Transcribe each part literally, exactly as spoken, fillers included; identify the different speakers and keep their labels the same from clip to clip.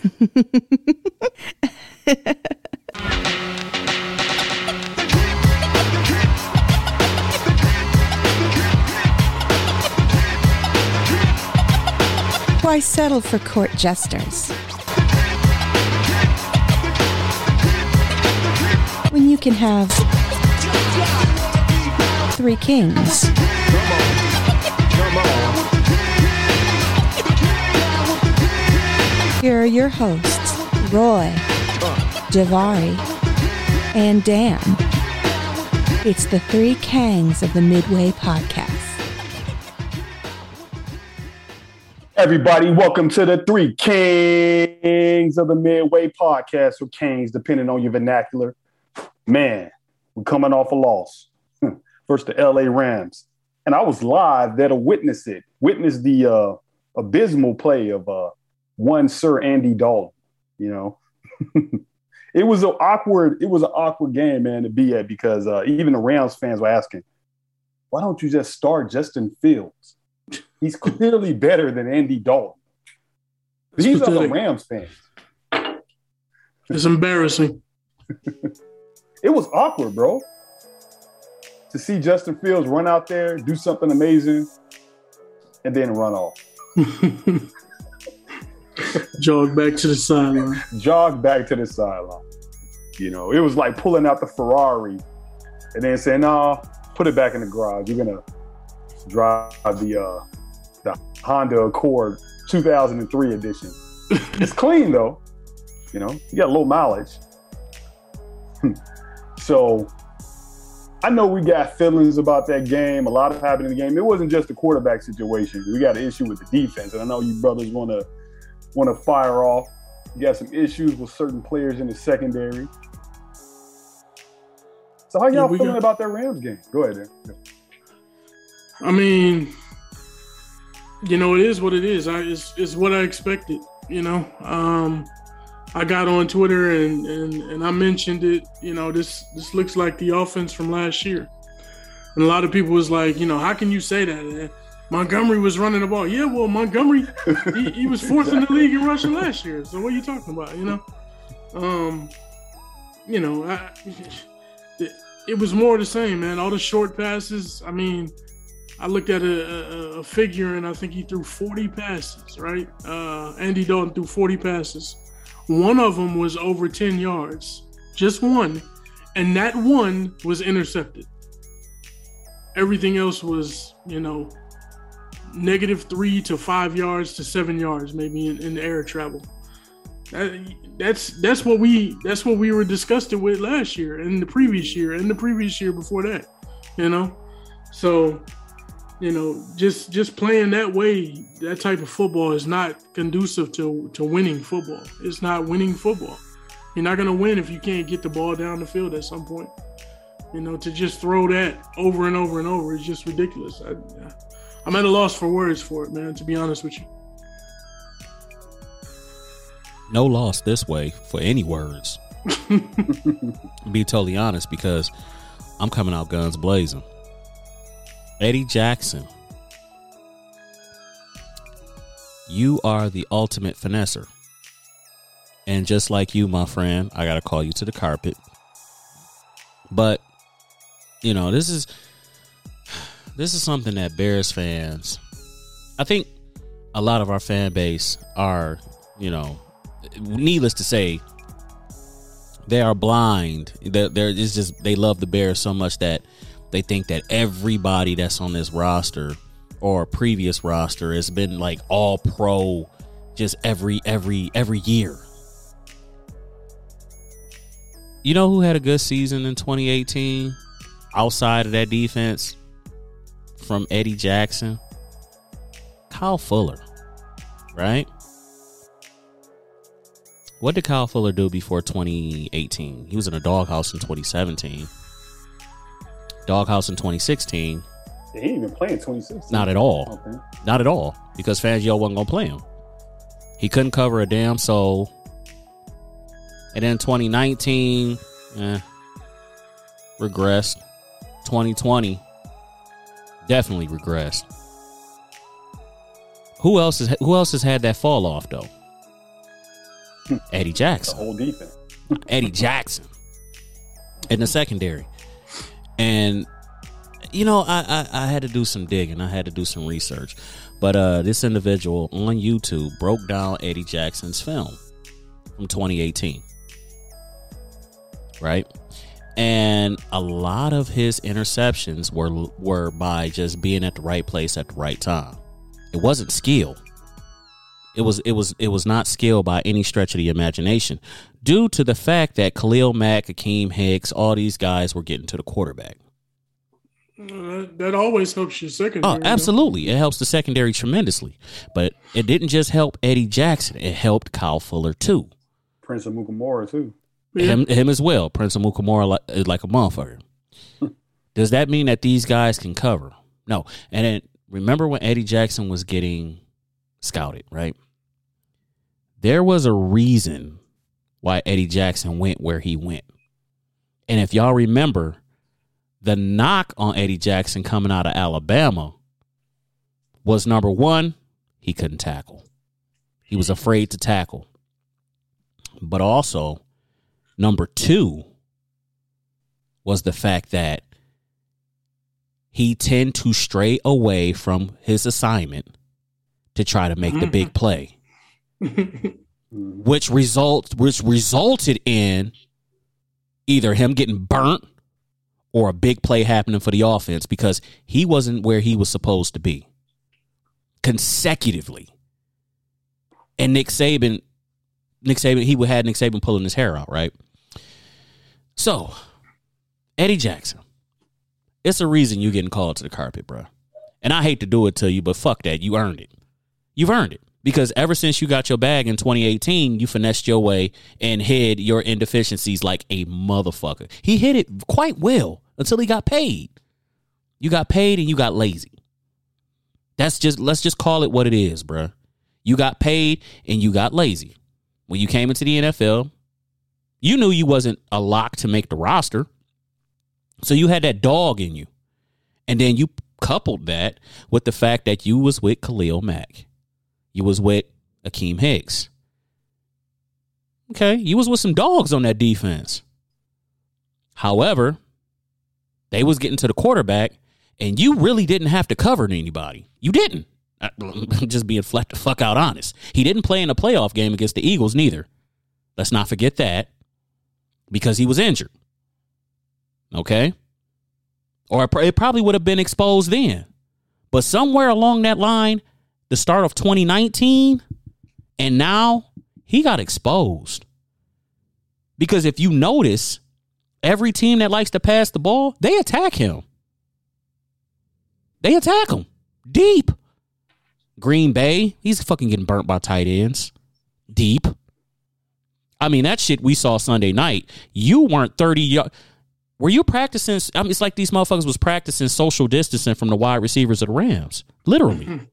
Speaker 1: Why settle for court jesters when you can have three kings? Here are your hosts, Roy, Javari, and Dan. It's the three Kangs of the Midway Podcast.
Speaker 2: Everybody, welcome to the three Kings of the Midway Podcast, or Kangs, depending on your vernacular. Man, we're coming off a loss versus the L A Rams. And I was live there to witness it, witness the uh, abysmal play of uh, one Sir Andy Dalton. You know, it was an awkward, it was an awkward game, man, to be at, because uh, even the Rams fans were asking, why don't you just start Justin Fields? He's clearly better than Andy Dalton. These are the Rams fans.
Speaker 3: It's embarrassing.
Speaker 2: It was awkward, bro. To see Justin Fields run out there, do something amazing, and then run off.
Speaker 3: Jog back to the sideline.
Speaker 2: Jog back to the sideline. You know, it was like pulling out the Ferrari and then saying, no, put it back in the garage. You're going to drive the uh, the Honda Accord two thousand three edition. It's clean, though. You know, you got a little mileage. So I know we got feelings about that game. A lot of happened in the game. It wasn't just a quarterback situation. We got an issue with the defense. And I know you brothers want to want to fire off. You got some issues with certain players in the secondary. So how y'all yeah, feeling got... about that Rams game? Go ahead, Dan.
Speaker 3: I mean, you know, it is what it is. I, it's, it's what I expected, you know. Um, I got on Twitter and, and, and I mentioned it, you know, this, this looks like the offense from last year. And a lot of people was like, you know, how can you say that? Man? Montgomery was running the ball. Yeah, well, Montgomery, he, he was fourth in the league in rushing last year. So what are you talking about, you know? Um, you know, I, it, it was more the same, man. All the short passes, I mean – I looked at a, a, a figure, and I think he threw forty passes, right? Uh, Andy Dalton threw forty passes. One of them was over ten yards, just one, and that one was intercepted. Everything else was, you know, negative three to five yards to seven yards, maybe in, in the air travel. That, that's that's what we that's what we were disgusted with last year, and the previous year, and the previous year before that, you know. So. You know, just just playing that way, that type of football is not conducive to, to winning football. It's not winning football. You're not going to win if you can't get the ball down the field at some point. You know, to just throw that over and over and over is just ridiculous. I, I'm at a loss for words for it, man, to be honest with you.
Speaker 4: No loss this way for any words. Be totally honest, because I'm coming out guns blazing. Eddie Jackson, you are the ultimate finesser. And just like you, my friend, I got to call you to the carpet. But, you know, this is this is something that Bears fans, I think a lot of our fan base are, you know, needless to say, they are blind. They're, they're it's just they love the Bears so much that they think that everybody that's on this roster or previous roster has been like all pro just every, every, every year. You know who had a good season in twenty eighteen outside of that defense from Eddie Jackson? Kyle Fuller, right? What did Kyle Fuller do before twenty eighteen? He was in a doghouse in twenty seventeen. Doghouse in twenty sixteen.
Speaker 2: He didn't even play in twenty sixteen.
Speaker 4: Not at all. Okay. Not at all. Because Fangio wasn't going to play him. He couldn't cover a damn soul. And then twenty nineteen, eh, regressed. twenty twenty, definitely regressed. Who else is who else has had that fall off though? Eddie Jackson.
Speaker 2: The whole defense.
Speaker 4: Eddie Jackson in the secondary. And, you know, I, I, I had to do some digging. I had to do some research. But uh, this individual on YouTube broke down Eddie Jackson's film from twenty eighteen. Right? And a lot of his interceptions were were by just being at the right place at the right time. It wasn't skill. It was it was it was not skill by any stretch of the imagination, due to the fact that Khalil Mack, Akeem Hicks, all these guys were getting to the quarterback.
Speaker 3: Uh, that always helps your secondary.
Speaker 4: Oh, absolutely.
Speaker 3: You know?
Speaker 4: It helps the secondary tremendously. But it didn't just help Eddie Jackson. It helped Kyle Fuller, too.
Speaker 2: Prince Amukamara, too.
Speaker 3: Yeah.
Speaker 4: Him, him as well. Prince Amukamara like, is like a motherfucker. Does that mean that these guys can cover? No. And then remember when Eddie Jackson was getting scouted, right? There was a reason why Eddie Jackson went where he went. And if y'all remember, the knock on Eddie Jackson coming out of Alabama was, number one, he couldn't tackle. He was afraid to tackle. But also, number two was the fact that he tend to stray away from his assignment to try to make the big play, which result which resulted in either him getting burnt or a big play happening for the offense because he wasn't where he was supposed to be consecutively. And Nick Saban, Nick Saban, he would have Nick Saban pulling his hair out, right? So, Eddie Jackson, it's a reason you getting called to the carpet, bro. And I hate to do it to you, but fuck that. You earned it. You've earned it. Because ever since you got your bag in twenty eighteen, you finessed your way and hid your indeficiencies like a motherfucker. He hid it quite well until he got paid. You got paid and you got lazy. That's just, let's just call it what it is, bro. You got paid and you got lazy. When you came into the N F L, you knew you wasn't a lock to make the roster. So you had that dog in you. And then you coupled that with the fact that you was with Khalil Mack. You was with Akeem Hicks. Okay, you was with some dogs on that defense. However, they was getting to the quarterback, and you really didn't have to cover anybody. You didn't. I'm just being flat the fuck out honest. He didn't play in a playoff game against the Eagles neither. Let's not forget that. Because he was injured. Okay? Or it probably would have been exposed then. But somewhere along that line, the start of twenty nineteen, and now he got exposed. Because if you notice, every team that likes to pass the ball, they attack him. They attack him deep. Green Bay, he's fucking getting burnt by tight ends. Deep. I mean, that shit we saw Sunday night. You weren't thirty yards. Were you practicing? I mean, it's like these motherfuckers was practicing social distancing from the wide receivers of the Rams. Literally. Mm-hmm.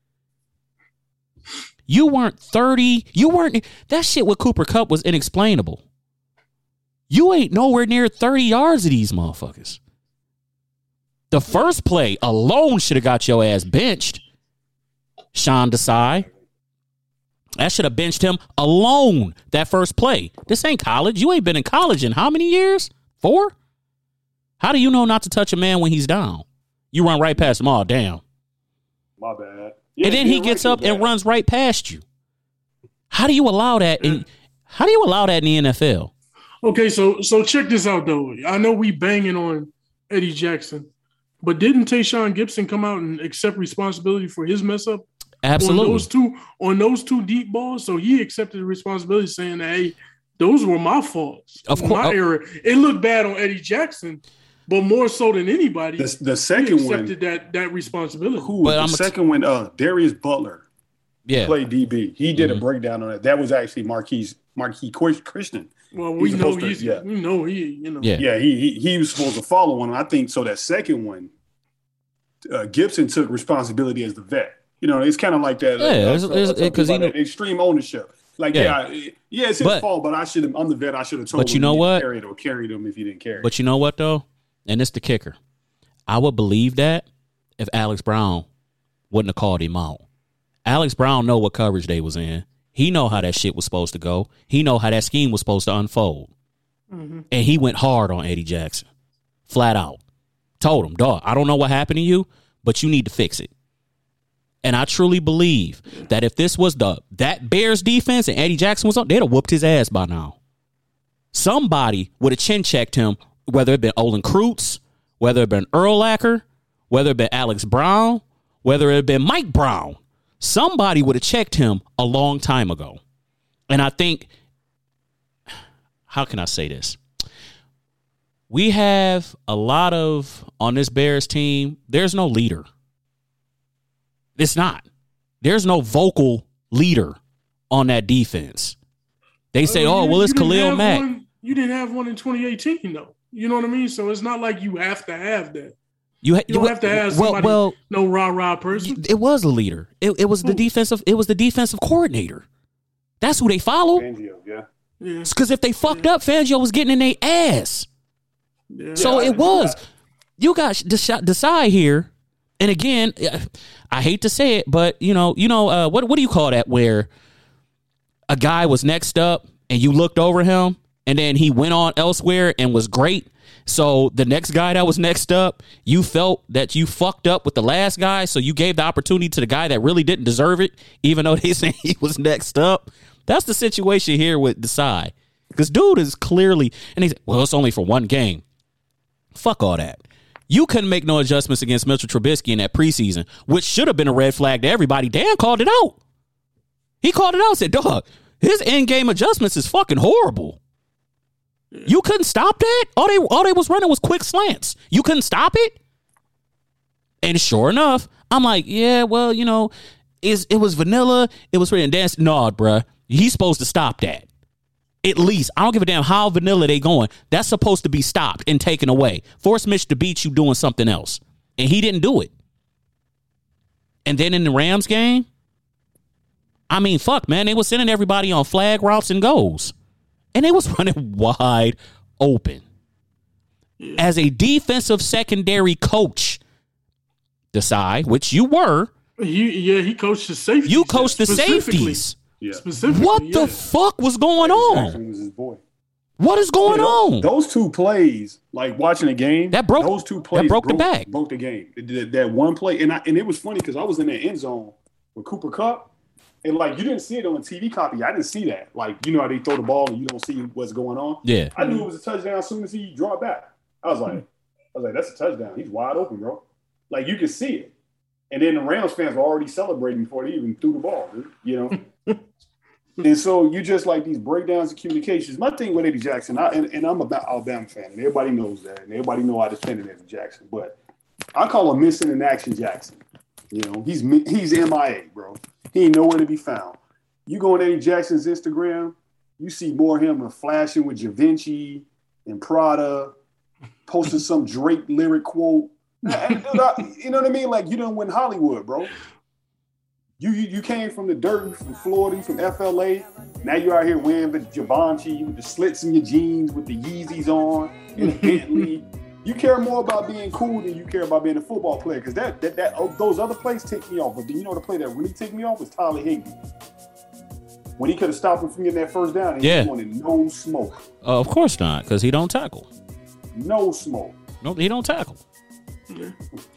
Speaker 4: You weren't thirty. You weren't. That shit with Cooper Kupp was inexplainable. You ain't nowhere near thirty yards of these motherfuckers. The first play alone should have got your ass benched. Sean Desai. That should have benched him alone, that first play. This ain't college. You ain't been in college in how many years? Four? How do you know not to touch a man when he's down? You run right past him. Oh, damn.
Speaker 2: My bad. Yeah,
Speaker 4: and then he gets right up and runs right past you. How do you allow that? In, how do you allow that in the N F L?
Speaker 3: Okay, so so check this out, though. I know we banging on Eddie Jackson, but didn't Tayshaun Gibson come out and accept responsibility for his mess up?
Speaker 4: Absolutely.
Speaker 3: On those two, on those two deep balls, so he accepted the responsibility, saying that, hey, those were my faults.
Speaker 4: Of course,
Speaker 3: my error. It looked bad on Eddie Jackson, but more so than anybody,
Speaker 2: the, the second
Speaker 3: he accepted
Speaker 2: one,
Speaker 3: that that responsibility.
Speaker 2: Who was the
Speaker 4: I'm
Speaker 2: second t- one? Uh, Darius Butler.
Speaker 4: Yeah,
Speaker 2: played D B. He did
Speaker 4: mm-hmm.
Speaker 2: a breakdown on it. That was actually Marquise Marquise Christian.
Speaker 3: Well, we
Speaker 2: he's
Speaker 3: know
Speaker 2: to,
Speaker 3: he's,
Speaker 2: yeah.
Speaker 3: we know he, you know,
Speaker 4: yeah,
Speaker 2: yeah. He he, he was supposed to follow one. I think so. That second one, uh, Gibson took responsibility as the vet. You know, it's kind of like that.
Speaker 4: Yeah, because uh, he
Speaker 2: that extreme ownership. Like, yeah, yeah, yeah it's his
Speaker 4: but,
Speaker 2: fault, but I should have. I'm the vet. I should have told.
Speaker 4: But you know what?
Speaker 2: Carried or carried him if he didn't carry.
Speaker 4: But you know what though, and it's the kicker. I would believe that if Alex Brown wouldn't have called him out. Alex Brown know what coverage they was in. He know how that shit was supposed to go. He know how that scheme was supposed to unfold. Mm-hmm. And he went hard on Eddie Jackson. Flat out. Told him, dog, I don't know what happened to you, but you need to fix it. And I truly believe that if this was the that Bears defense and Eddie Jackson was on, they'd have whooped his ass by now. Somebody would have chin checked him, whether it been Olin Kreutz, whether it been Urlacher, whether it been Alex Brown, whether it been Mike Brown. Somebody would have checked him a long time ago. And I think, how can I say this? We have a lot of, on this Bears team, there's no leader. It's not. There's no vocal leader on that defense. They say, uh, oh, well, it's Khalil Mack.
Speaker 3: One, you didn't have one in twenty eighteen, though. You know what I mean? So it's not like you have to have that.
Speaker 4: You, ha-
Speaker 3: you don't have to have somebody, well, well, no rah-rah person.
Speaker 4: It was a leader. It, it was Ooh. the defensive. It was the defensive coordinator. That's who they follow.
Speaker 2: Fangio, yeah.
Speaker 3: Yeah.
Speaker 4: Because if they fucked yeah. up, Fangio was getting in their ass. Yeah. So yeah, it was. You got to decide here. And again, I hate to say it, but you know, you know, uh, what what do you call that? Where a guy was next up and you looked over him, and then he went on elsewhere and was great. So the next guy that was next up, you felt that you fucked up with the last guy, so you gave the opportunity to the guy that really didn't deserve it, even though they say he was next up. That's the situation here with Desai, because dude is clearly, and he's well, it's only for one game. Fuck all that. You couldn't make no adjustments against Mitchell Trubisky in that preseason, which should have been a red flag to everybody. Dan called it out. He called it out and said, dog, his in-game adjustments is fucking horrible. You couldn't stop that? All they all they was running was quick slants. You couldn't stop it? And sure enough, I'm like, yeah, well, you know, is it was vanilla. It was written dance. No, bruh. He's supposed to stop that. At least. I don't give a damn how vanilla they going. That's supposed to be stopped and taken away. Force Mitch to beat you doing something else. And he didn't do it. And then in the Rams game, I mean, fuck, man. They was sending everybody on flag routes and goals. And they was running wide open. As a defensive secondary coach, Desai, which you were.
Speaker 3: He, yeah, he coached the safeties.
Speaker 4: You coached the safeties.
Speaker 2: Yeah.
Speaker 3: Specifically,
Speaker 4: what
Speaker 3: yeah.
Speaker 4: the fuck was going on?
Speaker 2: Jackson was his boy.
Speaker 4: What is going
Speaker 2: yeah, those,
Speaker 4: on?
Speaker 2: Those two plays, like watching a game,
Speaker 4: that broke.
Speaker 2: Those two plays
Speaker 4: that broke,
Speaker 2: broke
Speaker 4: the back.
Speaker 2: Broke the game. That, that one play, and I, and it was funny because I was in the end zone with Cooper Kupp, and like you didn't see it on the T V copy. I didn't see that. Like you know how they throw the ball and you don't see what's going on.
Speaker 4: Yeah,
Speaker 2: I knew it was a touchdown as soon as he dropped back. I was like, I was like, that's a touchdown. He's wide open, bro. Like you could see it. And then the Rams fans were already celebrating before they even threw the ball, dude, you know. And so you just like these breakdowns of communications. My thing with Eddie Jackson, I, and, and I'm an Alabama fan, and everybody knows that, and everybody know I defended Eddie Jackson, but I call him missing in action Jackson. You know, he's he's M I A, bro. He ain't nowhere to be found. You go on Eddie Jackson's Instagram, you see more of him flashing with Givenchy and Prada, posting some Drake lyric quote. And, dude, I, you know what I mean? Like you done win Hollywood, bro. You, you you came from the dirt, from Florida, from F L A. Now you're out here wearing the Givenchy with the slits in your jeans, with the Yeezys on, and the Bentley. You care more about being cool than you care about being a football player. Because that, that that oh, those other plays tick me off. But you know the play that really ticked me off was Tyler Higbee. When he could have stopped him from getting that first down, and
Speaker 4: yeah.
Speaker 2: he wanted no smoke.
Speaker 4: Uh, of course not, because he don't tackle.
Speaker 2: No smoke.
Speaker 4: No, he don't tackle.
Speaker 3: Yeah.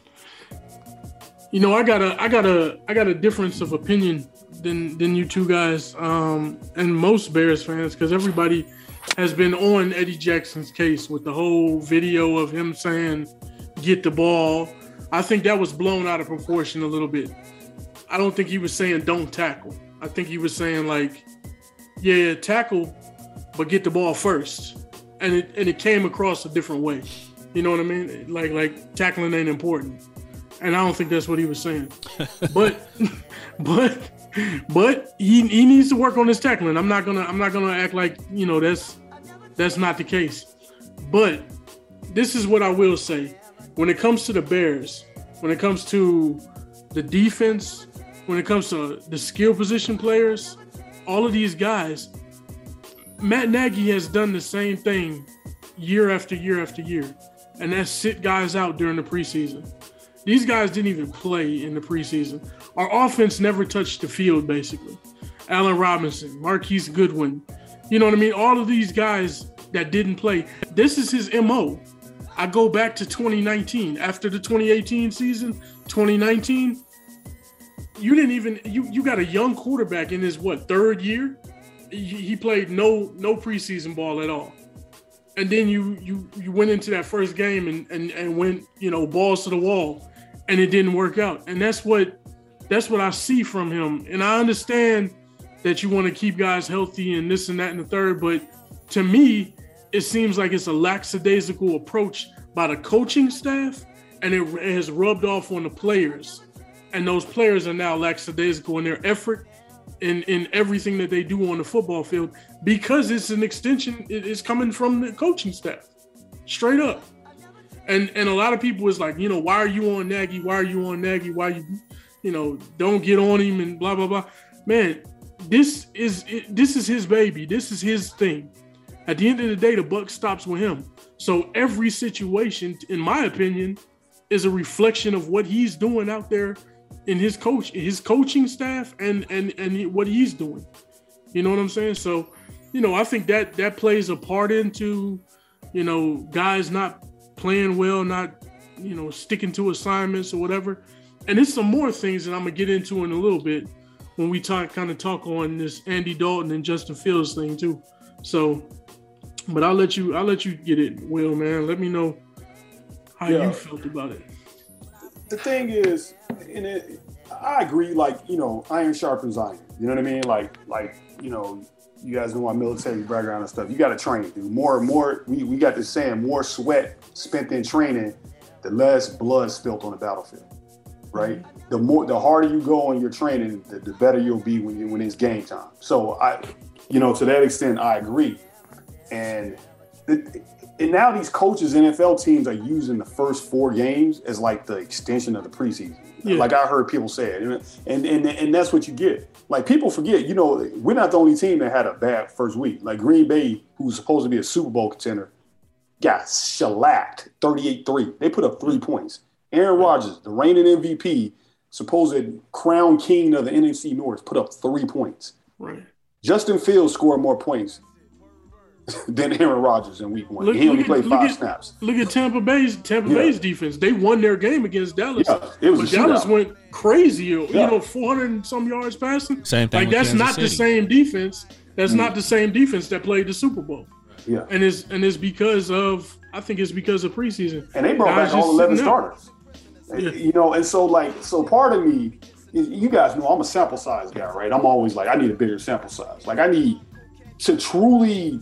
Speaker 3: You know, I got a, I got a, I got a difference of opinion than than you two guys, um, and most Bears fans, because everybody has been on Eddie Jackson's case with the whole video of him saying, "Get the ball." I think that was blown out of proportion a little bit. I don't think he was saying don't tackle. I think he was saying like, yeah, tackle, but get the ball first, and it and it came across a different way. You know what I mean? Like like tackling ain't important. And I don't think that's what he was saying. But but but he, he needs to work on his tackling. I'm not gonna I'm not gonna act like, you know, that's that's not the case. But this is what I will say. When it comes to the Bears, when it comes to the defense, when it comes to the skill position players, all of these guys, Matt Nagy has done the same thing year after year after year. And that's sit guys out during the preseason. These guys didn't even play in the preseason. Our offense never touched the field, basically. Allen Robinson, Marquise Goodwin. You know what I mean? All of these guys that didn't play. This is his M O. I go back to twenty nineteen. After the twenty eighteen season, twenty nineteen, you didn't even you you got a young quarterback in his what third year. He, he played no no preseason ball at all, and then you you you went into that first game and and and went you know balls to the wall, and it didn't work out. And that's what that's what I see from him. And I understand that you want to keep guys healthy and this and that and the third, but to me, it seems like it's a lackadaisical approach by the coaching staff, and it has rubbed off on the players. And those players are now lackadaisical in their effort in, in everything that they do on the football field because it's an extension. It's coming from the coaching staff, straight up. And and a lot of people is like, you know, why are you on Nagy? Why are you on Nagy? Why you, you know, don't get on him and blah, blah, blah. Man, this is this is his baby. This is his thing. At the end of the day, the buck stops with him. So every situation, in my opinion, is a reflection of what he's doing out there in his coach, his coaching staff, and and and what he's doing. You know what I'm saying? So, you know, I think that that plays a part into, you know, guys not playing well, not, you know, sticking to assignments or whatever. And there's some more things that I'm gonna get into in a little bit when we talk kind of talk on this Andy Dalton and Justin Fields thing too. So. But I'll let you. I'll let you get it, Will. Man, let me know how yeah. you felt about it.
Speaker 2: The thing is, and it, I agree. Like you know, iron sharpens iron. You know what I mean? Like, like you know, you guys know my military background and stuff. You got to train, dude. More and more. We we got this saying: more sweat spent in training, the less blood spilt on the battlefield. Right? Mm-hmm. The more, the harder you go on your training, the, the better you'll be when you when it's game time. So I, you know, to that extent, I agree. And, it, and now these coaches, N F L teams are using the first four games as like the extension of the preseason. Yeah. Like I heard people say it. And, and, and that's what you get. Like people forget, you know, we're not the only team that had a bad first week. Like Green Bay, who's supposed to be a Super Bowl contender, got shellacked thirty-eight three. They put up three points. Aaron Rodgers, the reigning M V P, supposed crown king of the N F C North, put up three points.
Speaker 3: Right.
Speaker 2: Justin Fields scored more points than Aaron Rodgers in week one. Look, he only
Speaker 3: at,
Speaker 2: played five
Speaker 3: at,
Speaker 2: snaps.
Speaker 3: Look at Tampa Bay's Tampa yeah. Bay's defense. They won their game against Dallas.
Speaker 2: Yeah, it was
Speaker 3: but Dallas
Speaker 2: shootout.
Speaker 3: went crazy. You
Speaker 2: yeah.
Speaker 3: know, four hundred and some yards passing.
Speaker 4: Same thing.
Speaker 3: Like that's
Speaker 4: Kansas
Speaker 3: not
Speaker 4: City.
Speaker 3: the same defense. That's
Speaker 2: mm.
Speaker 3: not the same defense that played the Super Bowl.
Speaker 2: Yeah.
Speaker 3: And it's and it's because of I think it's because of preseason.
Speaker 2: And they brought Guys back all eleven starters.
Speaker 3: Yeah.
Speaker 2: You know, and so like so part of me, you guys know I'm a sample size guy, right? I'm always like I need a bigger sample size. Like I need to truly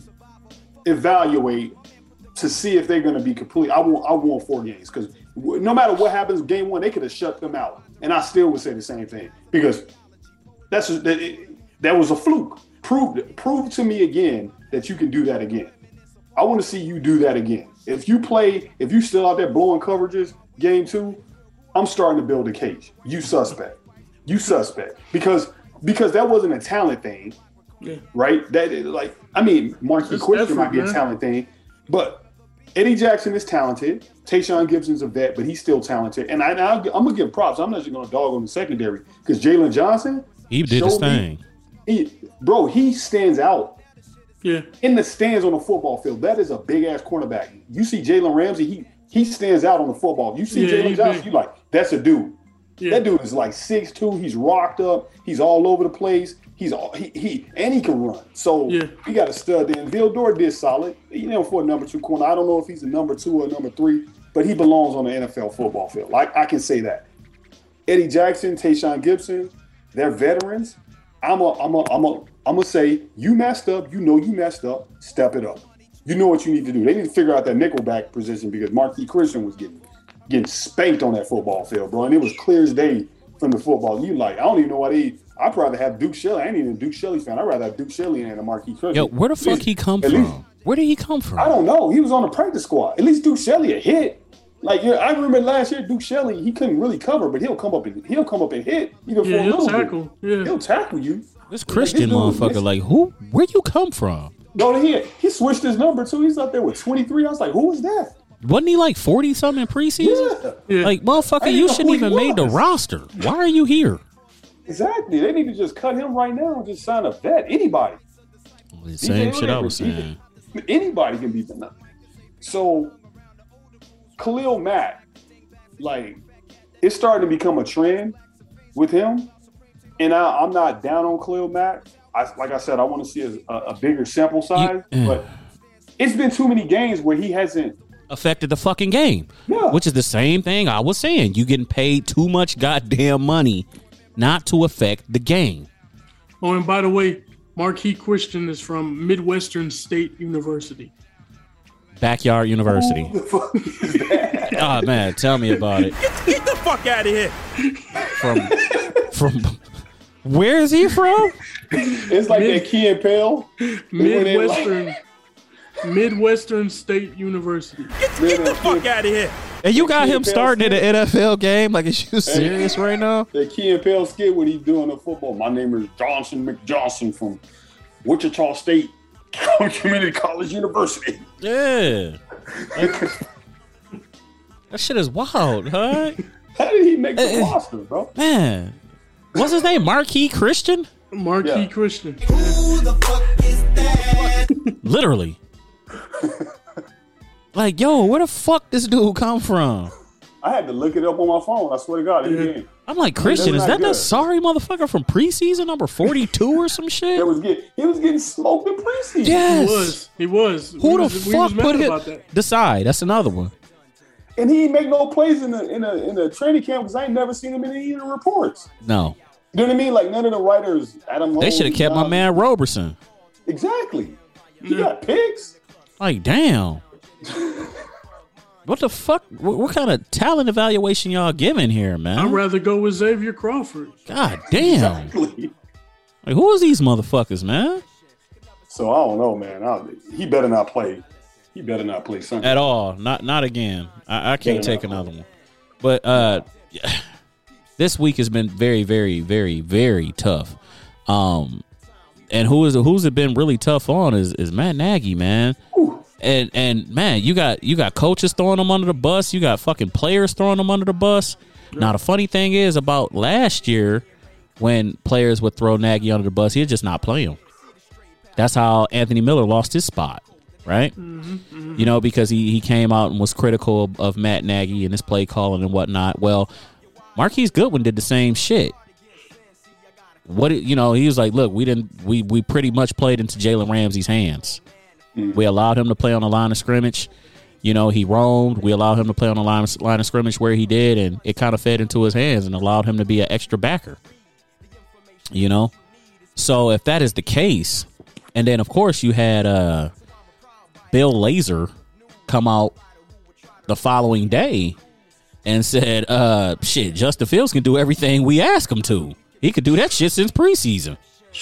Speaker 2: evaluate to see if they're going to be complete. I want I want four games because no matter what happens, game one they could have shut them out, and I still would say the same thing because that's that, it, that was a fluke. Prove prove to me again that you can do that again. I want to see you do that again. If you play, if you still out there blowing coverages, game two, I'm starting to build a case. You suspect. You suspect because because that wasn't a talent thing.
Speaker 3: Yeah.
Speaker 2: Right? That like I mean, Marquis Christian might be a talent thing, but Eddie Jackson is talented. Tayshaun Gibson's a vet, but he's still talented. And I, I, I'm gonna give props. I'm not just gonna dog on the secondary because Jalen Johnson,
Speaker 4: he did his thing.
Speaker 2: He, bro, he stands out.
Speaker 3: Yeah.
Speaker 2: In the stands on the football field, that is a big ass cornerback. You see Jalen Ramsey, he he stands out on the football. You see
Speaker 3: yeah,
Speaker 2: Jalen Johnson, you like that's a dude. Yeah. That dude is like six two. He's rocked up. He's all over the place. He's all he he and he can run. So
Speaker 3: yeah.
Speaker 2: we got a stud there. And Vildor did solid. You know, for a number two corner. I don't know if he's a number two or a number three, but he belongs on the N F L football field. Like I can say that. Eddie Jackson, Tayshaun Gibson, they're veterans. I'm a I'm a I'm a I'm gonna say you messed up. You know you messed up. Step it up. You know what you need to do. They need to figure out that nickelback position because Marquis Christian was getting getting spanked on that football field, bro, and it was clear as day from the football. You like I don't even know why they. I'd rather have Duke Shelley. I ain't even a Duke Shelley fan. I'd rather have Duke Shelley than a Marquis Christian.
Speaker 4: Yo, where the fuck least, he come from? Least, where did he come from?
Speaker 2: I don't know. He was on the practice squad. At least Duke Shelley a hit. Like yeah, I remember last year Duke Shelley, he couldn't really cover, but he'll come up and he'll come up and hit even
Speaker 3: yeah,
Speaker 2: for a
Speaker 3: he'll
Speaker 2: little
Speaker 3: tackle.
Speaker 2: bit.
Speaker 3: Yeah.
Speaker 2: He'll tackle you.
Speaker 4: This Christian like, this motherfucker, dude, like who? Where you come from?
Speaker 2: No, he he switched his number too. He's up there with twenty-three. I was like, who is that?
Speaker 4: Wasn't he like forty something in preseason?
Speaker 2: Yeah.
Speaker 3: yeah.
Speaker 4: Like motherfucker, you shouldn't even made the roster. Why are you here?
Speaker 2: Exactly. They need to just cut him right now and just sign a vet. Anybody.
Speaker 4: The same shit I was saying.
Speaker 2: Anybody can be the nut. So Khalil Mack, like, it's starting to become a trend with him. And I, I'm not down on Khalil Mack. I, like I said, I want to see a, a bigger sample size. You, uh, but it's been too many games where he hasn't
Speaker 4: affected the fucking game.
Speaker 2: Yeah.
Speaker 4: Which is the same thing I was saying. You getting paid too much goddamn money not to affect the game.
Speaker 3: Oh, and by the way, Marquis Christian is from Midwestern State University.
Speaker 4: Backyard University.
Speaker 2: Who the fuck is that?
Speaker 4: Oh, man, tell me about it.
Speaker 5: Get, get the fuck out of here.
Speaker 4: From, from, where is he from?
Speaker 2: It's like Mid, that Key and Peele.
Speaker 3: Midwestern, like... Midwestern State University.
Speaker 5: Get, get the fuck out of here.
Speaker 4: And you got him starting in an N F L game? Like, is you serious right now?
Speaker 2: The Key and Peele skit when he's doing the football. My name is Johnson McJohnson from Wichita State Community College University.
Speaker 4: Yeah. Like, that shit is wild, huh?
Speaker 2: How did he make the uh, roster, bro?
Speaker 4: Man. What's his name? Marquis Christian?
Speaker 3: Marquis
Speaker 2: yeah.
Speaker 3: Christian.
Speaker 5: Who the fuck is that?
Speaker 4: Literally. Like, yo, where the fuck this dude come from?
Speaker 2: I had to look it up on my phone. I swear to God.
Speaker 3: Yeah.
Speaker 4: I'm like, Christian, is that good. That sorry motherfucker from preseason number forty-two or some shit?
Speaker 2: It was get, he was getting smoked in preseason.
Speaker 4: Yes.
Speaker 3: He was. He was.
Speaker 4: Who
Speaker 3: we
Speaker 4: the
Speaker 3: was,
Speaker 4: fuck put him?
Speaker 3: that.
Speaker 4: Decide. That's another one.
Speaker 2: And he didn't make no plays in the in the in the training camp because I ain't never seen him in any of the reports.
Speaker 4: No.
Speaker 2: You know what I mean? Like none of the writers, Adam.
Speaker 4: They should have kept my man Roberson.
Speaker 2: Exactly. He
Speaker 3: Yeah.
Speaker 2: got picks.
Speaker 4: Like, damn. What the fuck? What, what kind of talent evaluation y'all giving here, man?
Speaker 3: I'd rather go with Xavier Crawford.
Speaker 4: God damn.
Speaker 2: Exactly.
Speaker 4: Like, who is these motherfuckers, man?
Speaker 2: So I don't know, man. I, he better not play. He better not play Sunday
Speaker 4: at all. Not not again. I, I can't
Speaker 2: better
Speaker 4: take another one. But uh, this week has been very, very, very, very tough. Um, and who is who's it been really tough on is is Matt Nagy, man.
Speaker 2: Ooh.
Speaker 4: And and man, you got you got coaches throwing them under the bus. You got fucking players throwing them under the bus. Yeah. Now the funny thing is about last year, when players would throw Nagy under the bus, he'd just not play him. That's how Anthony Miller lost his spot, right?
Speaker 3: Mm-hmm, mm-hmm.
Speaker 4: You know, because he he came out and was critical of, of Matt Nagy and his play calling and whatnot. Well, Marquise Goodwin did the same shit. What you know, he was like, look, we didn't we we pretty much played into Jalen Ramsey's hands. We allowed him to play on the line of scrimmage. You know, he roamed. We allowed him to play on the line, line of scrimmage where he did, and it kind of fed into his hands and allowed him to be an extra backer. You know? So if that is the case, and then, of course, you had uh, Bill Lazor come out the following day and said, uh, shit, Justin Fields can do everything we ask him to. He could do that shit since preseason.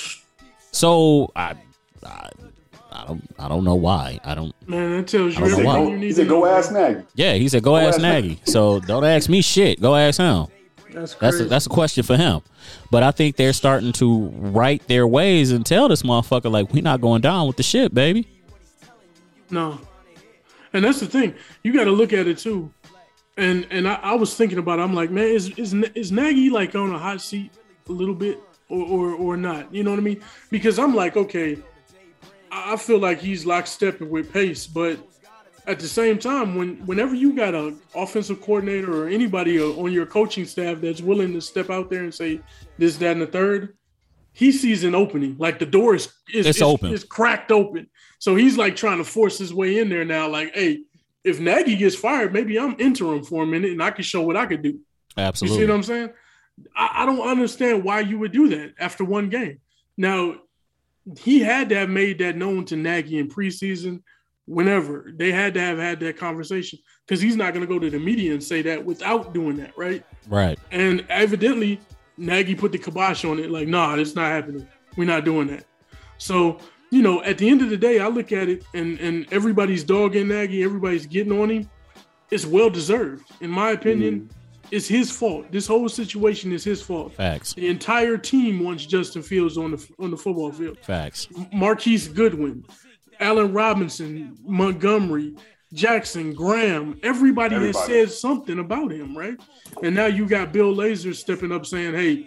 Speaker 4: So, I... I I don't. I don't know why. I don't.
Speaker 3: Man, that tells you
Speaker 2: everything
Speaker 3: everything
Speaker 2: you
Speaker 3: need.
Speaker 2: He said, "Go ask Nagy."
Speaker 4: Yeah, he said, "Go, go ask, ask Nagy." Nagy. So don't ask me shit. Go ask him.
Speaker 3: That's crazy.
Speaker 4: That's a, that's a question for him. But I think they're starting to right their ways and tell this motherfucker like, we're not going down with the shit, baby.
Speaker 3: No, and that's the thing. You got to look at it too. And and I, I was thinking about it. I'm like, man, is is is Nagy like on a hot seat a little bit or or, or not? You know what I mean? Because I'm like, okay. I feel like he's lockstep with pace, but at the same time, when whenever you got an offensive coordinator or anybody on your coaching staff that's willing to step out there and say this, that, and the third, he sees an opening. Like the door is, is,
Speaker 4: it's
Speaker 3: is,
Speaker 4: open.
Speaker 3: is cracked open. So he's like trying to force his way in there now. Like, hey, if Nagy gets fired, maybe I'm interim for a minute and I can show what I could do.
Speaker 4: Absolutely.
Speaker 3: You see what I'm saying? I, I don't understand why you would do that after one game. Now, he had to have made that known to Nagy in preseason. Whenever they had to have had that conversation, because he's not going to go to the media and say that without doing that, right?
Speaker 4: Right.
Speaker 3: And evidently, Nagy put the kibosh on it. Like, nah, it's not happening. We're not doing that. So, you know, at the end of the day, I look at it, and and everybody's dogging Nagy, everybody's getting on him. It's well deserved, in my opinion. Mm. It's his fault. This whole situation is his fault.
Speaker 4: Facts.
Speaker 3: The entire team wants Justin Fields on the on the football field.
Speaker 4: Facts.
Speaker 3: Marquise Goodwin, Allen Robinson, Montgomery, Jackson, Graham. Everybody, everybody has said something about him, right? And now you got Bill Lazor stepping up saying, hey,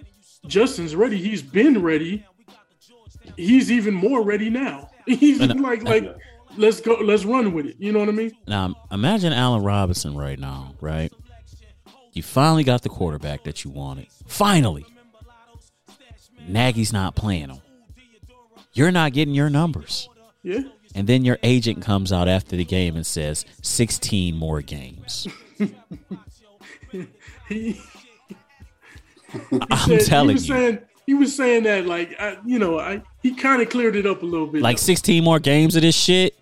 Speaker 3: Justin's ready. He's been ready. He's even more ready now. He's
Speaker 4: And-
Speaker 3: like, like, let's go, let's run with it. You know what I mean?
Speaker 4: Now, imagine Allen Robinson right now, right? You finally got the quarterback that you wanted. Finally. Nagy's not playing him. You're not getting your numbers.
Speaker 3: Yeah.
Speaker 4: And then your agent comes out after the game and says, sixteen more games.
Speaker 3: He,
Speaker 4: I'm
Speaker 3: said,
Speaker 4: telling
Speaker 3: he was
Speaker 4: you.
Speaker 3: Saying, he was saying that, like, I, you know, I he kind of cleared it up a little bit.
Speaker 4: Like sixteen more games of this shit.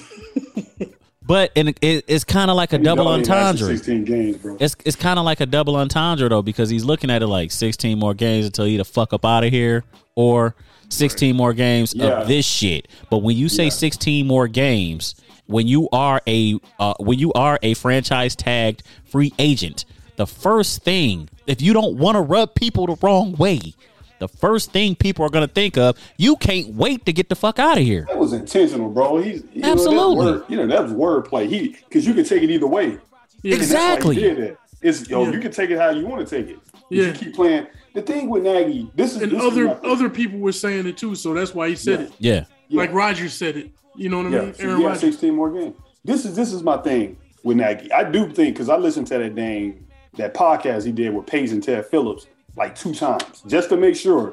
Speaker 4: But and it, it, it's kind of like a double
Speaker 2: He lasted
Speaker 4: entendre.
Speaker 2: sixteen games, bro.
Speaker 4: It's it's kind of like a double entendre though, because he's looking at it like sixteen more games until you the fuck up out of here, or sixteen more games
Speaker 2: Yeah.
Speaker 4: of this shit. But when you say
Speaker 2: Yeah.
Speaker 4: sixteen more games, when you are a uh, when you are a franchise tagged free agent, the first thing, if you don't want to rub people the wrong way, the first thing people are going to think of, you can't wait to get the fuck out of here.
Speaker 2: That was intentional, bro. He's you
Speaker 4: Absolutely.
Speaker 2: Know, that word, you know, that was wordplay. He because you can take it either way.
Speaker 3: Yeah.
Speaker 2: And that's why he
Speaker 4: Exactly.
Speaker 2: did that. It's yo,
Speaker 3: Yeah.
Speaker 2: you can take it how you want to take it. If
Speaker 3: Yeah.
Speaker 2: You keep playing. The thing with Nagy, this is
Speaker 3: and
Speaker 2: this is
Speaker 3: other
Speaker 2: my thing.
Speaker 3: other people were saying it too, so that's why he said
Speaker 2: Yeah.
Speaker 3: it.
Speaker 4: Yeah.
Speaker 2: Yeah.
Speaker 3: Like Rodgers said it. You know what I
Speaker 2: Yeah,
Speaker 3: mean?
Speaker 2: so
Speaker 3: Aaron
Speaker 2: you got
Speaker 3: Rodgers.
Speaker 2: sixteen more games. This is this is my thing with Nagy. I do think because I listened to that dang that podcast he did with Paige and Ted Phillips like two times just to make sure.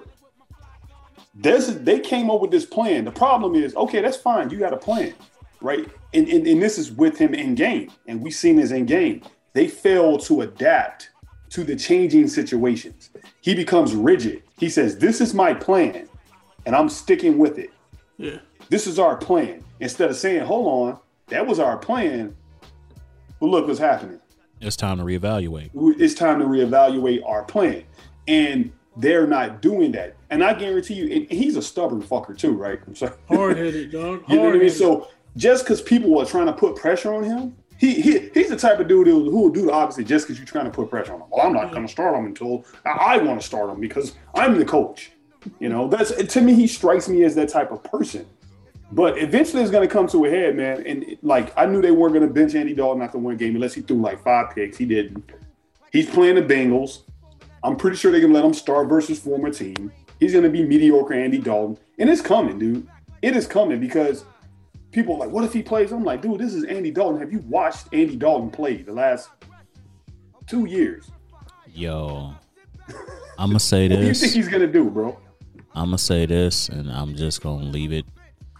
Speaker 2: This is, they came up with this plan. The problem is, okay, that's fine. You got a plan, right? And, and and this is with him in game, and we seen this in game. They fail to adapt to the changing situations. He becomes rigid. He says, "This is my plan, and I'm sticking with it.
Speaker 3: Yeah.
Speaker 2: This is our plan." Instead of saying, "Hold on, that was our plan," but look what's happening.
Speaker 4: It's time to reevaluate.
Speaker 2: It's time to reevaluate our plan, and they're not doing that. And I guarantee you, and he's a stubborn fucker too, right? I'm sorry.
Speaker 3: Hard headed, dog.
Speaker 2: You know what I mean?
Speaker 3: Hard-headed.
Speaker 2: So just because people are trying to put pressure on him, he, he he's the type of dude who who will do the opposite just because you're trying to put pressure on him. Well, I'm not going to start him until I, I want to start him because I'm the coach. You know, that's to me, he strikes me as that type of person. But eventually it's going to come to a head, man. And like, I knew they weren't going to bench Andy Dalton after one game unless he threw like five picks. He didn't. He's playing the Bengals. I'm pretty sure they can let him start versus former team. He's going to be mediocre Andy Dalton. And it's coming, dude. It is coming because people are like, what if he plays? I'm like, dude, this is Andy Dalton. Have you watched Andy Dalton play the last two years?
Speaker 4: Yo, I'm going to say
Speaker 2: What do you
Speaker 4: this.
Speaker 2: think he's going to do, bro?
Speaker 4: I'm going to say this, and I'm just going to leave it.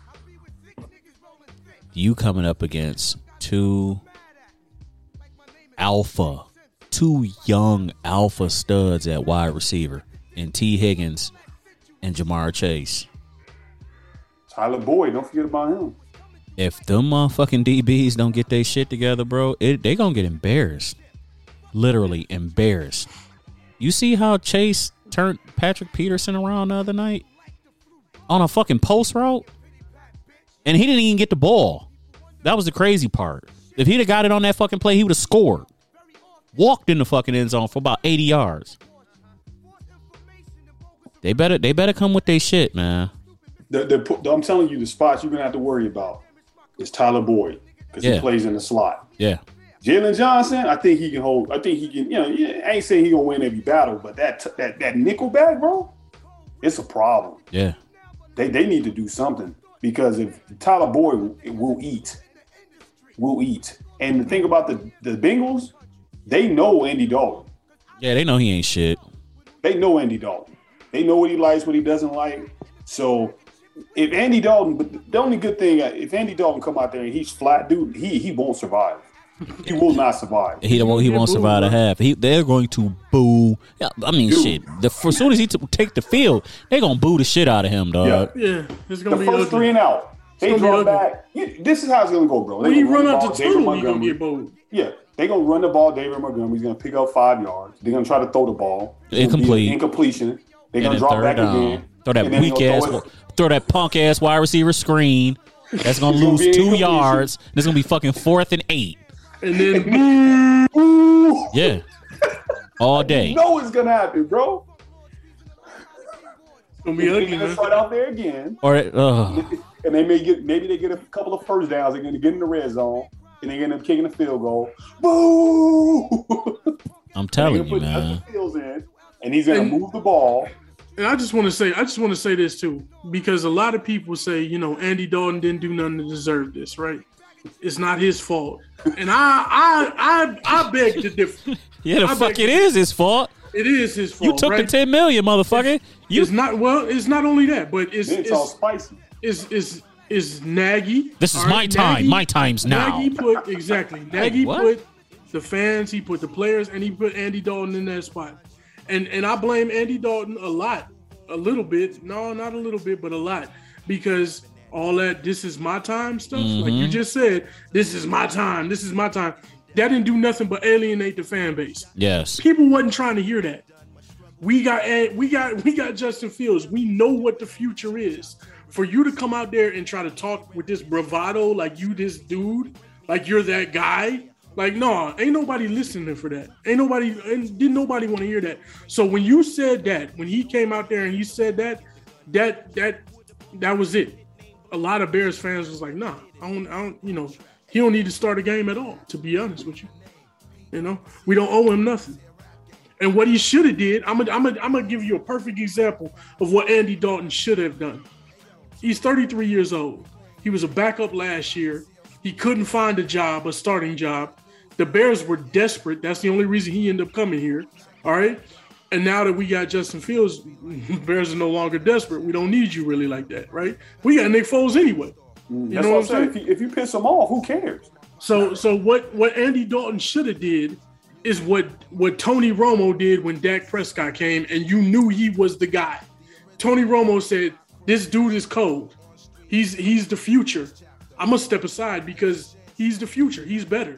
Speaker 4: You coming up against two alpha, two young alpha studs at wide receiver in T. Higgins and Jamar Chase.
Speaker 2: Tyler Boyd, don't forget about him.
Speaker 4: If them motherfucking D Bs don't get their shit together, bro, it, they going to get embarrassed. Literally embarrassed. You see how Chase turned Patrick Peterson around the other night? On a fucking post route? And he didn't even get the ball. That was the crazy part. If he'd have got it on that fucking play, he would have scored. Walked in the fucking end zone for about eighty yards. They better they better come with their shit, man.
Speaker 2: The, the, I'm telling you, the spots you're going to have to worry about is Tyler Boyd because
Speaker 4: Yeah.
Speaker 2: he plays in the slot.
Speaker 4: Yeah.
Speaker 2: Jalen Johnson, I think he can hold. I think he can. You know, yeah, I ain't saying he gonna win every battle, but that that that nickel back, bro, it's a problem.
Speaker 4: Yeah.
Speaker 2: They they need to do something because if Tyler Boyd will eat, will eat. And the thing about the the Bengals, they know Andy Dalton.
Speaker 4: Yeah, they know he ain't shit.
Speaker 2: They know Andy Dalton. They know what he likes, what he doesn't like. So if Andy Dalton, but the only good thing, if Andy Dalton come out there and he's flat, dude, he he won't survive. He will not survive.
Speaker 4: He won't. He won't survive a half. He, they're going to boo. Yeah, I mean,
Speaker 2: Dude.
Speaker 4: shit. The, for, as soon as he t- take the field, they're gonna boo the shit out of him, dog.
Speaker 2: Yeah.
Speaker 3: Yeah, it's
Speaker 2: The
Speaker 3: gonna be
Speaker 2: first
Speaker 3: ugly.
Speaker 2: three and out, they
Speaker 3: gonna be
Speaker 2: draw
Speaker 3: ugly.
Speaker 2: back. You, this is how it's gonna go, bro. They
Speaker 3: When he
Speaker 2: gonna
Speaker 3: run
Speaker 2: the
Speaker 3: out
Speaker 2: ball,
Speaker 3: the
Speaker 2: David
Speaker 3: tunnel, he gonna
Speaker 2: Montgomery.
Speaker 3: get bold.
Speaker 2: Yeah, they're gonna run the ball. David Montgomery's gonna pick up five yards. They're gonna try to throw the ball. It's gonna be
Speaker 4: Incomplete.
Speaker 2: an Incompletion. They're
Speaker 4: And
Speaker 2: gonna
Speaker 4: then
Speaker 2: drop
Speaker 4: third
Speaker 2: back
Speaker 4: down.
Speaker 2: again.
Speaker 4: Throw that
Speaker 2: and then
Speaker 4: weak
Speaker 2: they'll
Speaker 4: ass.
Speaker 2: throw it.
Speaker 4: Throw that punk ass wide receiver screen. That's gonna
Speaker 2: It's gonna
Speaker 4: lose
Speaker 2: be
Speaker 4: two
Speaker 2: incompletion.
Speaker 4: yards. And it's gonna be fucking fourth and eight.
Speaker 3: And then
Speaker 2: Ooh.
Speaker 4: Yeah. All day.
Speaker 2: You know what's gonna happen, bro.
Speaker 3: it's gonna be ugly,
Speaker 2: They're gonna
Speaker 3: man.
Speaker 2: start out there again,
Speaker 4: Or uh,
Speaker 2: and they may get maybe they get a couple of first downs. They're gonna get in the red zone, and they're gonna end up kicking a field goal. Boo!
Speaker 4: I'm
Speaker 2: They're
Speaker 4: telling
Speaker 2: gonna
Speaker 4: you,
Speaker 2: put
Speaker 4: man.
Speaker 2: Justin Fields in, and he's gonna
Speaker 3: And-
Speaker 2: move the ball,
Speaker 3: And I just want to say, I just want to say this too, because a lot of people say, you know, Andy Dalton didn't do nothing to deserve this, right? It's not his fault, and I, I, I, I beg to differ.
Speaker 4: Yeah, the
Speaker 3: I
Speaker 4: fuck
Speaker 3: beg
Speaker 4: it is his fault.
Speaker 3: It is his fault.
Speaker 4: You took
Speaker 3: right?
Speaker 4: the ten million, motherfucker.
Speaker 3: It's,
Speaker 4: You
Speaker 3: it's not well. It's not only that, but it's
Speaker 2: It's
Speaker 3: it's
Speaker 2: all spicy.
Speaker 3: is is is Nagy.
Speaker 4: This is
Speaker 3: all
Speaker 4: my time.
Speaker 3: Nagy-
Speaker 4: My time's now.
Speaker 3: Nagy put exactly. Nagy
Speaker 4: what?
Speaker 3: put the fans, he put the players, and he put Andy Dalton in that spot. And and I blame Andy Dalton a lot, a little bit. No, not a little bit, but a lot, because all that "this is my time" stuff,
Speaker 4: Mm-hmm.
Speaker 3: like you just said, "This is my time. This is my time." That didn't do nothing but alienate the fan base.
Speaker 4: Yes.
Speaker 3: People wasn't trying to hear that. We got we got we got Justin Fields. We know what the future is. For you to come out there and try to talk with this bravado, like you this dude, like you're that guy, like no, ain't nobody listening for that. Ain't nobody, and didn't nobody want to hear that. So when you said that, when he came out there and he said that, that that that was it. A lot of Bears fans was like, nah, I don't, I don't, you know, he don't need to start a game at all. To be honest with you, you know, we don't owe him nothing. And what he should have did, I'm gonna I'm gonna I'm gonna give you a perfect example of what Andy Dalton should have done. He's thirty-three years old. He was a backup last year. He couldn't find a job, a starting job. The Bears were desperate. That's the only reason he ended up coming here. All right. And now that we got Justin Fields, Bears are no longer desperate. We don't need you really like that, right? We got Nick Foles anyway. You
Speaker 2: That's
Speaker 3: know
Speaker 2: what I'm
Speaker 3: what I'm
Speaker 2: saying.
Speaker 3: saying?
Speaker 2: If you, if you piss him off, who cares?
Speaker 3: So so what, what Andy Dalton should have did is what, what Tony Romo did when Dak Prescott came and you knew he was the guy. Tony Romo said, this dude is cold. He's he's the future. I'm going to step aside because he's the future. He's better.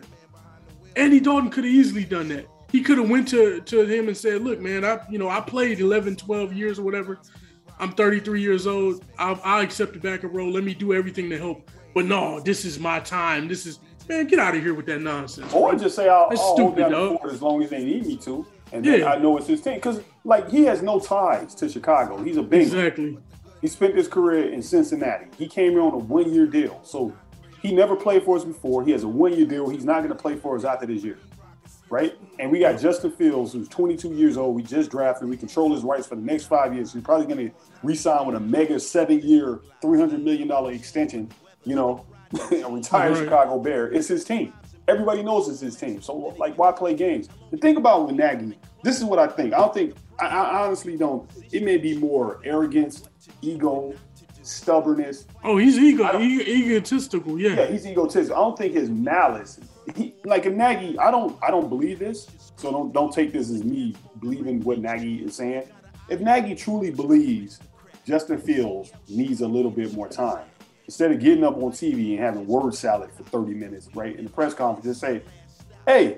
Speaker 3: Andy Dalton could have easily done that. He could have went to, to him and said, look, man, I you know I played eleven, twelve years or whatever. I'm thirty-three years old. I'll, I'll accept the backup role. Let me do everything to help. But no, this is my time. This is, man, get out of here with that nonsense.
Speaker 2: Or
Speaker 3: bro.
Speaker 2: just say I'll,
Speaker 3: That's
Speaker 2: I'll hold
Speaker 3: stupid,
Speaker 2: down the
Speaker 3: dog.
Speaker 2: fort as long as they need me to, and then
Speaker 3: Yeah.
Speaker 2: I know it's his team. Because like he has no ties to Chicago. He's a Bengal.
Speaker 3: Exactly.
Speaker 2: He spent his career in Cincinnati. He came here on a one-year deal, so he never played for us before. He has a one-year deal. He's not going to play for us after this year, right? And we got Justin Fields, who's twenty-two years old. We just drafted. We control his rights for the next five years. He's probably going to re-sign with a mega seven-year, three hundred million dollars extension. You know, a retired
Speaker 3: Right.
Speaker 2: Chicago Bear. It's his team. Everybody knows it's his team. So, like, why play games? The thing about with Nagy, this is what I think. I don't think. I, I honestly don't. It may be more arrogance, ego, stubbornness.
Speaker 3: Oh, he's ego,
Speaker 2: I don't-
Speaker 3: e- egotistical. Yeah.
Speaker 2: Yeah, he's egotistical. I don't think his malice. He, like a Nagy, I don't. I don't believe this. So don't don't take this as me believing what Nagy is saying. If Nagy truly believes Justin Fields needs a little bit more time, instead of getting up on T V and having word salad for thirty minutes, right in the press conference, just say, "Hey,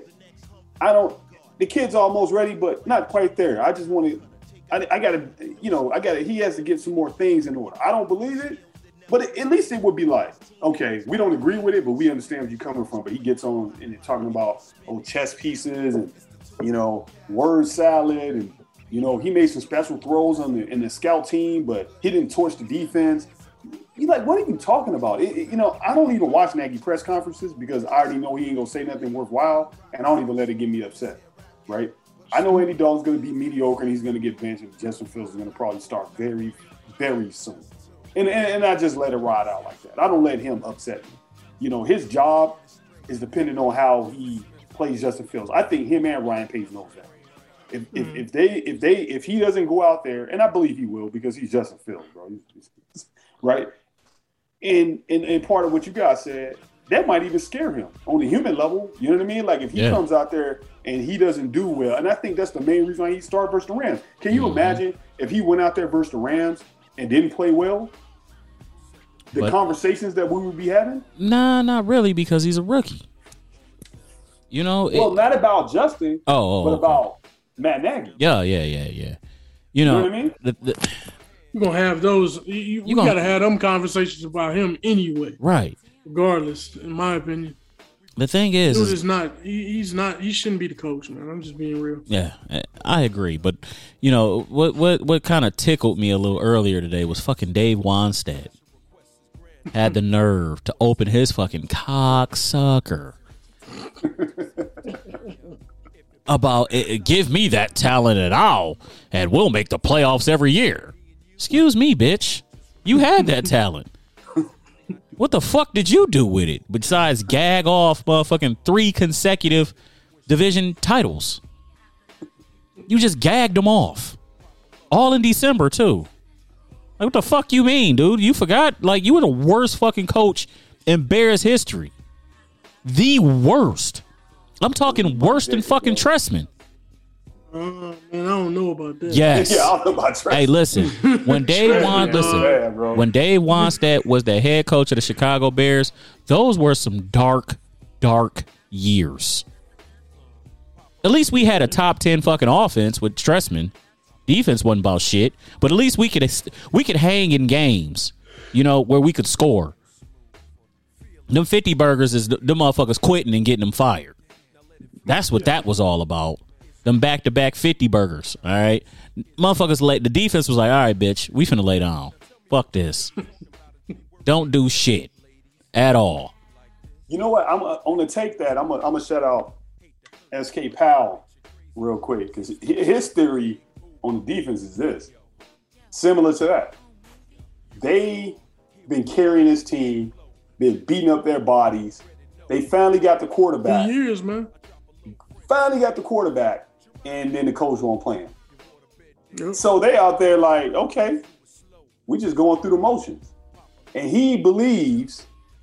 Speaker 2: I don't. The kid's almost ready, but not quite there. I just want to. I, I got to. You know, I got to. He has to get some more things in order. I don't believe it." But at least it would be like, okay, we don't agree with it, but we understand where you're coming from. But he gets on and they're talking about oh chess pieces and, you know, word salad. And, you know, he made some special throws on the in the scout team, but he didn't torch the defense. You're like, what are you talking about? It, it- you know, I don't even watch Nagy press conferences because I already know he ain't going to say nothing worthwhile. And I don't even let it get me upset, right? I know Andy Dalton's going to be mediocre and he's going to get benched. And Justin Fields is going to probably start very, very soon. And, and and I just let it ride out like that. I don't let him upset me. You know, his job is dependent on how he plays Justin Fields. I think him and Ryan Pace knows that. If if, if they if they if he doesn't go out there, and I believe he will because he's Justin Fields, bro. He's- he's- right? And, and and part of what you guys said, that might even scare him on the human level. You know what I mean? Like if he
Speaker 4: Yeah.
Speaker 2: comes out there and he doesn't do well, and I think that's the main reason why he started versus the Rams. Can you
Speaker 4: Mhm.
Speaker 2: imagine if he went out there versus the Rams and didn't play well? The
Speaker 4: But-
Speaker 2: conversations that we would be having?
Speaker 4: Nah, not really, because he's a rookie. You know. It,
Speaker 2: Well, not about Justin,
Speaker 4: oh, oh,
Speaker 2: but
Speaker 4: okay.
Speaker 2: about Matt Nagy.
Speaker 4: Yeah, yeah, yeah, yeah. You know,
Speaker 2: know what I mean?
Speaker 4: the, the,
Speaker 3: You're going to have those. You, you, we
Speaker 4: gonna-
Speaker 3: got to have them conversations about him anyway,
Speaker 4: right.
Speaker 3: regardless, in my opinion.
Speaker 4: The thing is,
Speaker 3: Dude
Speaker 4: is
Speaker 3: is not, he, he's not, he shouldn't be the coach, man. I'm just being real.
Speaker 4: yeah, I agree. But you know what? What? What kind of tickled me a little earlier today was fucking Dave Wanstead had the nerve to open his fucking cocksucker about it, give me that talent and I'll and we'll make the playoffs every year. Excuse me, bitch. You had that talent. What the fuck did you do with it besides gag off motherfucking three consecutive division titles? You just gagged them off. All in December, too. Like, what the fuck you mean, dude? You forgot? Like, you were the worst fucking coach in Bears history. The worst. I'm talking worse than fucking Trestman.
Speaker 3: Uh, man, I don't know about that.
Speaker 4: Yes.
Speaker 2: Yeah, I don't know about Trestman.
Speaker 4: Hey, listen. When Dave Wan, listen.
Speaker 2: Yeah, bro.
Speaker 4: When Dave Wannstedt was the head coach of the Chicago Bears, those were some dark, dark years. At least we had a top ten fucking offense with Trestman. Defense wasn't about shit, but at least we could we could hang in games, you know, where we could score. Them fifty burgers is them motherfuckers quitting and getting them fired. That's what that was all about. Them back to back fifty burgers. All right, motherfuckers. Lay, the defense was like, all right, bitch, we finna lay down. Fuck this. Don't do shit at all.
Speaker 2: You know what? I'm going to take that. I'm going to shout out S K Powell real quick because his theory on the defense is this. Similar to that. They been carrying this team, been beating up their bodies. They finally got the quarterback.
Speaker 3: For years, man.
Speaker 2: Finally got the quarterback, and then the coach won't play him.
Speaker 3: Yep.
Speaker 2: So they out there like, okay, we just going through the motions. And he believes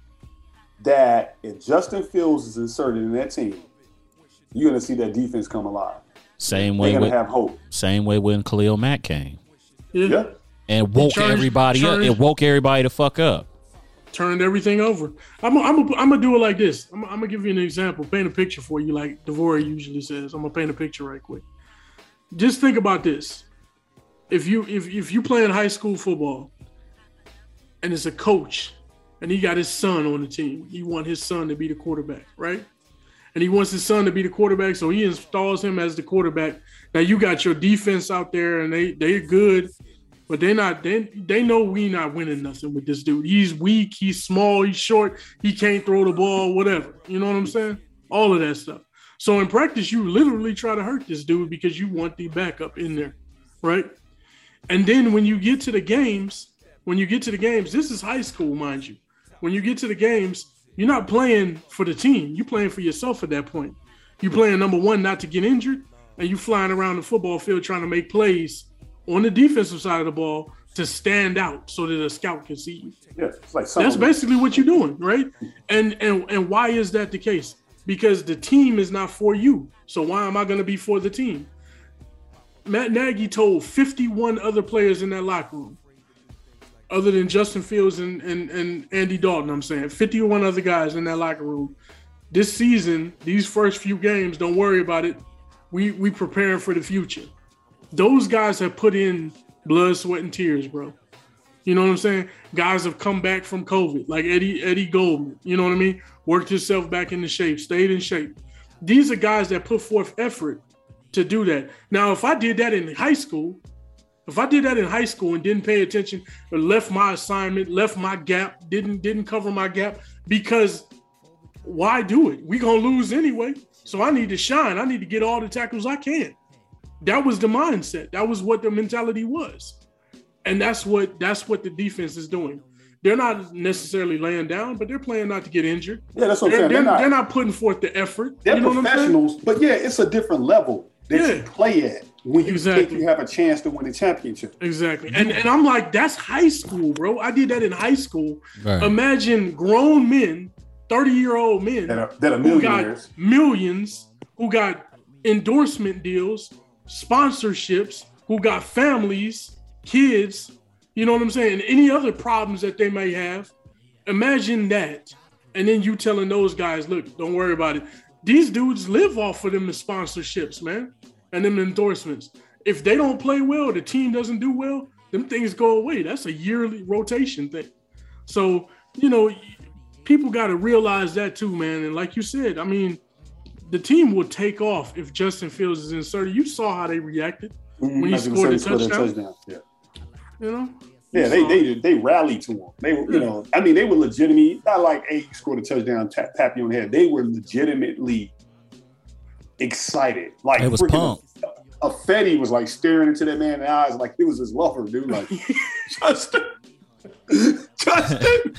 Speaker 2: that if Justin Fields is inserted in that team, you're going to see that defense come alive.
Speaker 4: Same way
Speaker 2: They're going
Speaker 4: with
Speaker 2: to have hope.
Speaker 4: Same way when Khalil Mack came.
Speaker 3: Yeah.
Speaker 2: Yeah.
Speaker 4: And woke
Speaker 3: Charged-
Speaker 4: everybody
Speaker 3: charged-
Speaker 4: up. It woke everybody the fuck up.
Speaker 3: Turned everything over. I'm I'm I'm gonna do it like this. I'm, I'm gonna give you an example, paint a picture for you, like Devore usually says. I'm gonna paint a picture right quick. Just think about this: if you if if you playing high school football, and it's a coach, and he got his son on the team, he want his son to be the quarterback, right? And he wants his son to be the quarterback, so he installs him as the quarterback. Now you got your defense out there, and they they're good. But they're not, they, they know we not winning nothing with this dude. He's weak, he's small, he's short, he can't throw the ball, whatever. You know what I'm saying? All of that stuff. So in practice, you literally try to hurt this dude because you want the backup in there, right? And then when you get to the games, when you get to the games, this is high school, mind you. When you get to the games, you're not playing for the team. You're playing for yourself at that point. You're playing, number one, not to get injured, and you flying around the football field trying to make plays on the defensive side of the ball to stand out so that a scout can see you.
Speaker 2: Yeah, it's like
Speaker 3: That's basically what you're doing, right? And and and why is that the case? Because the team is not for you. So why am I going to be for the team? Matt Nagy told fifty-one other players in that locker room, other than Justin Fields and, and, and Andy Dalton, I'm saying, fifty-one other guys in that locker room. This season, these first few games, don't worry about it. We we preparing for the future. Those guys have put in blood, sweat, and tears, bro. You know what I'm saying? Guys have come back from COVID, like Eddie Eddie Goldman. You know what I mean? Worked himself back into shape, stayed in shape. These are guys that put forth effort to do that. Now, if I did that in high school, if I did that in high school and didn't pay attention, or left my assignment, left my gap, didn't didn't cover my gap, because why do it? We gonna lose anyway. So I need to shine. I need to get all the tackles I can. That was the mindset. That was what the mentality was. And that's what that's what the defense is doing. They're not necessarily laying down, but they're playing not to get injured.
Speaker 2: Yeah, that's what
Speaker 3: they're,
Speaker 2: I'm saying.
Speaker 3: They're,
Speaker 2: They're not,
Speaker 3: they're not putting forth the effort.
Speaker 2: They're
Speaker 3: you know
Speaker 2: professionals, but yeah, it's a different level that
Speaker 3: Yeah.
Speaker 2: you play at when you
Speaker 3: Exactly.
Speaker 2: think you have a chance to win a championship.
Speaker 3: Exactly. And and I'm like, that's high school, bro. I did that in high school.
Speaker 4: Right.
Speaker 3: Imagine grown men, thirty-year-old men
Speaker 2: That are, that are
Speaker 3: who got
Speaker 2: millionaires.
Speaker 3: millions, who got endorsement deals, sponsorships, who got families, kids, you know what I'm saying? And any other problems that they may have. Imagine that. And then you telling those guys, look, don't worry about it. These dudes live off of them sponsorships, man, and them endorsements. If they don't play well, the team doesn't do well, them things go away. That's a yearly rotation thing. So, you know, people got to realize that too, man. And like you said, I mean, the team will take off if Justin Fields is inserted. You saw how they reacted
Speaker 2: Mhm.
Speaker 3: when he
Speaker 2: As you
Speaker 3: scored a
Speaker 2: say, scored
Speaker 3: touchdown.
Speaker 2: Yeah.
Speaker 3: You know?
Speaker 2: Yeah,
Speaker 3: You
Speaker 2: they
Speaker 3: saw
Speaker 2: they
Speaker 3: it.
Speaker 2: they rallied to him. They were, you
Speaker 3: Yeah.
Speaker 2: know, I mean, they were legitimately not like, hey, you scored a touchdown, tap, tap you on the head. They were legitimately excited. Like
Speaker 4: It was
Speaker 2: freaking
Speaker 4: pumped.
Speaker 2: A, a Fetty was like staring into that man's eyes like it was his lover, dude. Like Justin. Justin.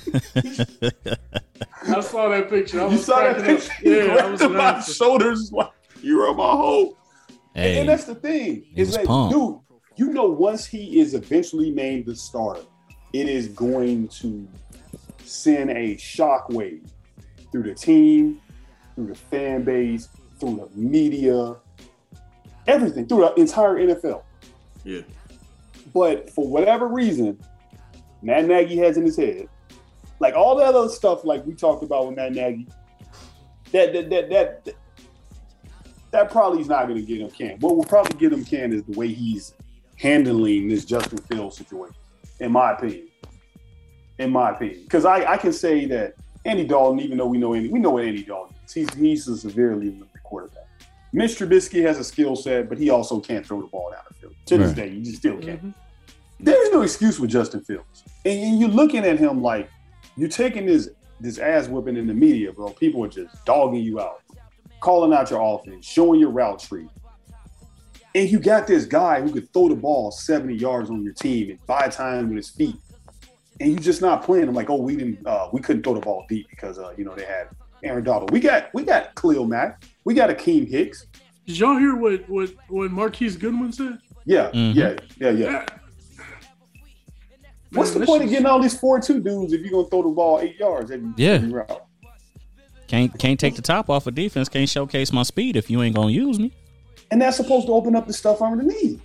Speaker 3: I saw that picture. I
Speaker 2: You
Speaker 3: was
Speaker 2: saw that
Speaker 3: cracking up.
Speaker 2: picture? He
Speaker 3: Yeah, I
Speaker 2: grabbed
Speaker 3: was
Speaker 2: him by the
Speaker 3: laughing.
Speaker 2: shoulders like you're on my hole.
Speaker 4: Hey,
Speaker 2: And that's the thing.
Speaker 4: He
Speaker 2: Is
Speaker 4: was
Speaker 2: that,
Speaker 4: pumped.
Speaker 2: dude, you know, once he is eventually named the starter, it is going to send a shockwave through the team, through the fan base, through the media, everything, through the entire N F L.
Speaker 3: Yeah.
Speaker 2: But for whatever reason, Matt Nagy has in his head, like all that other stuff, like we talked about with Matt Nagy, that that that that that, that probably is not going to get him canned. What will probably get him canned is the way he's handling this Justin Fields situation, in my opinion. In my opinion, because I, I can say that Andy Dalton, even though we know Andy, we know what Andy Dalton is. He's he's a severely limited quarterback. Mitch Trubisky has a skill set, but he also can't throw the ball down the field. To this
Speaker 4: Right.
Speaker 2: day, you just still can't.
Speaker 3: Mhm.
Speaker 2: There's no excuse with Justin Fields. And, and you're looking at him like you're taking this this ass whipping in the media, bro. People are just dogging you out, calling out your offense, showing your route tree. And you got this guy who could throw the ball seventy yards on your team and buy time with his feet. And you're just not playing. I'm like, oh, we didn't, uh, we couldn't throw the ball deep because, uh, you know, they had Aaron Donald. We got, we got Khalil Mack. We got Akeem Hicks.
Speaker 3: Did y'all hear what what what Marquise Goodwin said?
Speaker 2: Yeah,
Speaker 4: Mhm.
Speaker 2: yeah, yeah, yeah. What's the
Speaker 3: Man,
Speaker 2: point
Speaker 3: this
Speaker 2: of getting all these four two dudes if you're gonna throw the ball eight yards every,
Speaker 4: Yeah.
Speaker 2: every route?
Speaker 4: can't can't take the top off of defense. Can't showcase my speed if you ain't gonna use me.
Speaker 2: And that's supposed to open up the stuff underneath.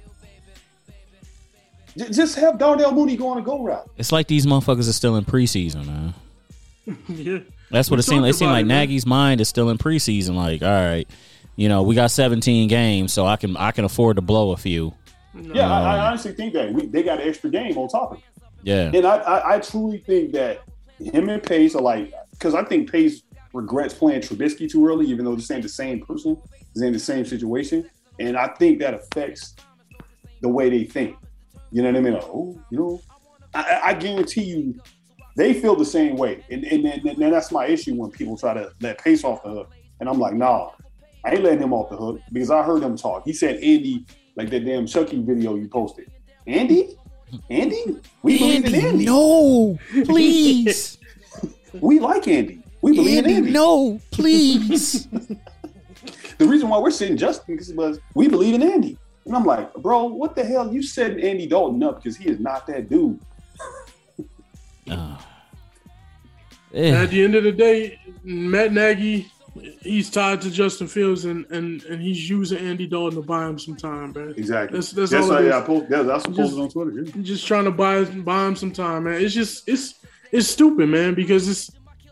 Speaker 2: J- Just have Darnell Mooney go on a go route.
Speaker 4: It's like these motherfuckers are still in preseason, man.
Speaker 3: Yeah.
Speaker 4: That's what
Speaker 3: We
Speaker 4: it seemed. It
Speaker 3: talked
Speaker 4: seemed
Speaker 3: about
Speaker 4: like
Speaker 3: it, man.
Speaker 4: Nagy's mind is still in preseason. Like, all right, you know, we got seventeen games, so I can I can afford to blow a few.
Speaker 2: Yeah, I, I honestly think that we, they got an extra game on top of it.
Speaker 4: Yeah,
Speaker 2: And I, I, I truly think that him and Pace are like, because I think Pace regrets playing Trubisky too early, even though this ain't the same person, is in the same situation. And I think that affects the way they think. You know what I mean? Like, oh, you know, I, I guarantee you they feel the same way. And, and, and, and that's my issue when people try to let Pace off the hook. And I'm like, nah, I ain't letting him off the hook because I heard him talk. He said, Andy, like that damn Chucky video you posted. Andy? Andy? We believe in Andy.
Speaker 4: no, please,
Speaker 2: We like Andy. We believe in Andy.
Speaker 4: no, please.
Speaker 2: The reason why we're sitting Justin is because we believe in Andy. And I'm like, bro, what the hell? You setting Andy Dalton up because he is not that dude.
Speaker 4: Uh,
Speaker 3: At the end of the day, Matt Nagy, he's tied to Justin Fields, and and, and he's using Andy Dalton to buy him some time, man.
Speaker 2: Exactly.
Speaker 3: That's that's,
Speaker 2: That's
Speaker 3: all
Speaker 2: why
Speaker 3: it is.
Speaker 2: I post. That's, that's what I
Speaker 3: Just-
Speaker 2: posted on Twitter. Yeah.
Speaker 3: Just trying to buy buy him some time, man. It's just it's it's stupid, man, because it's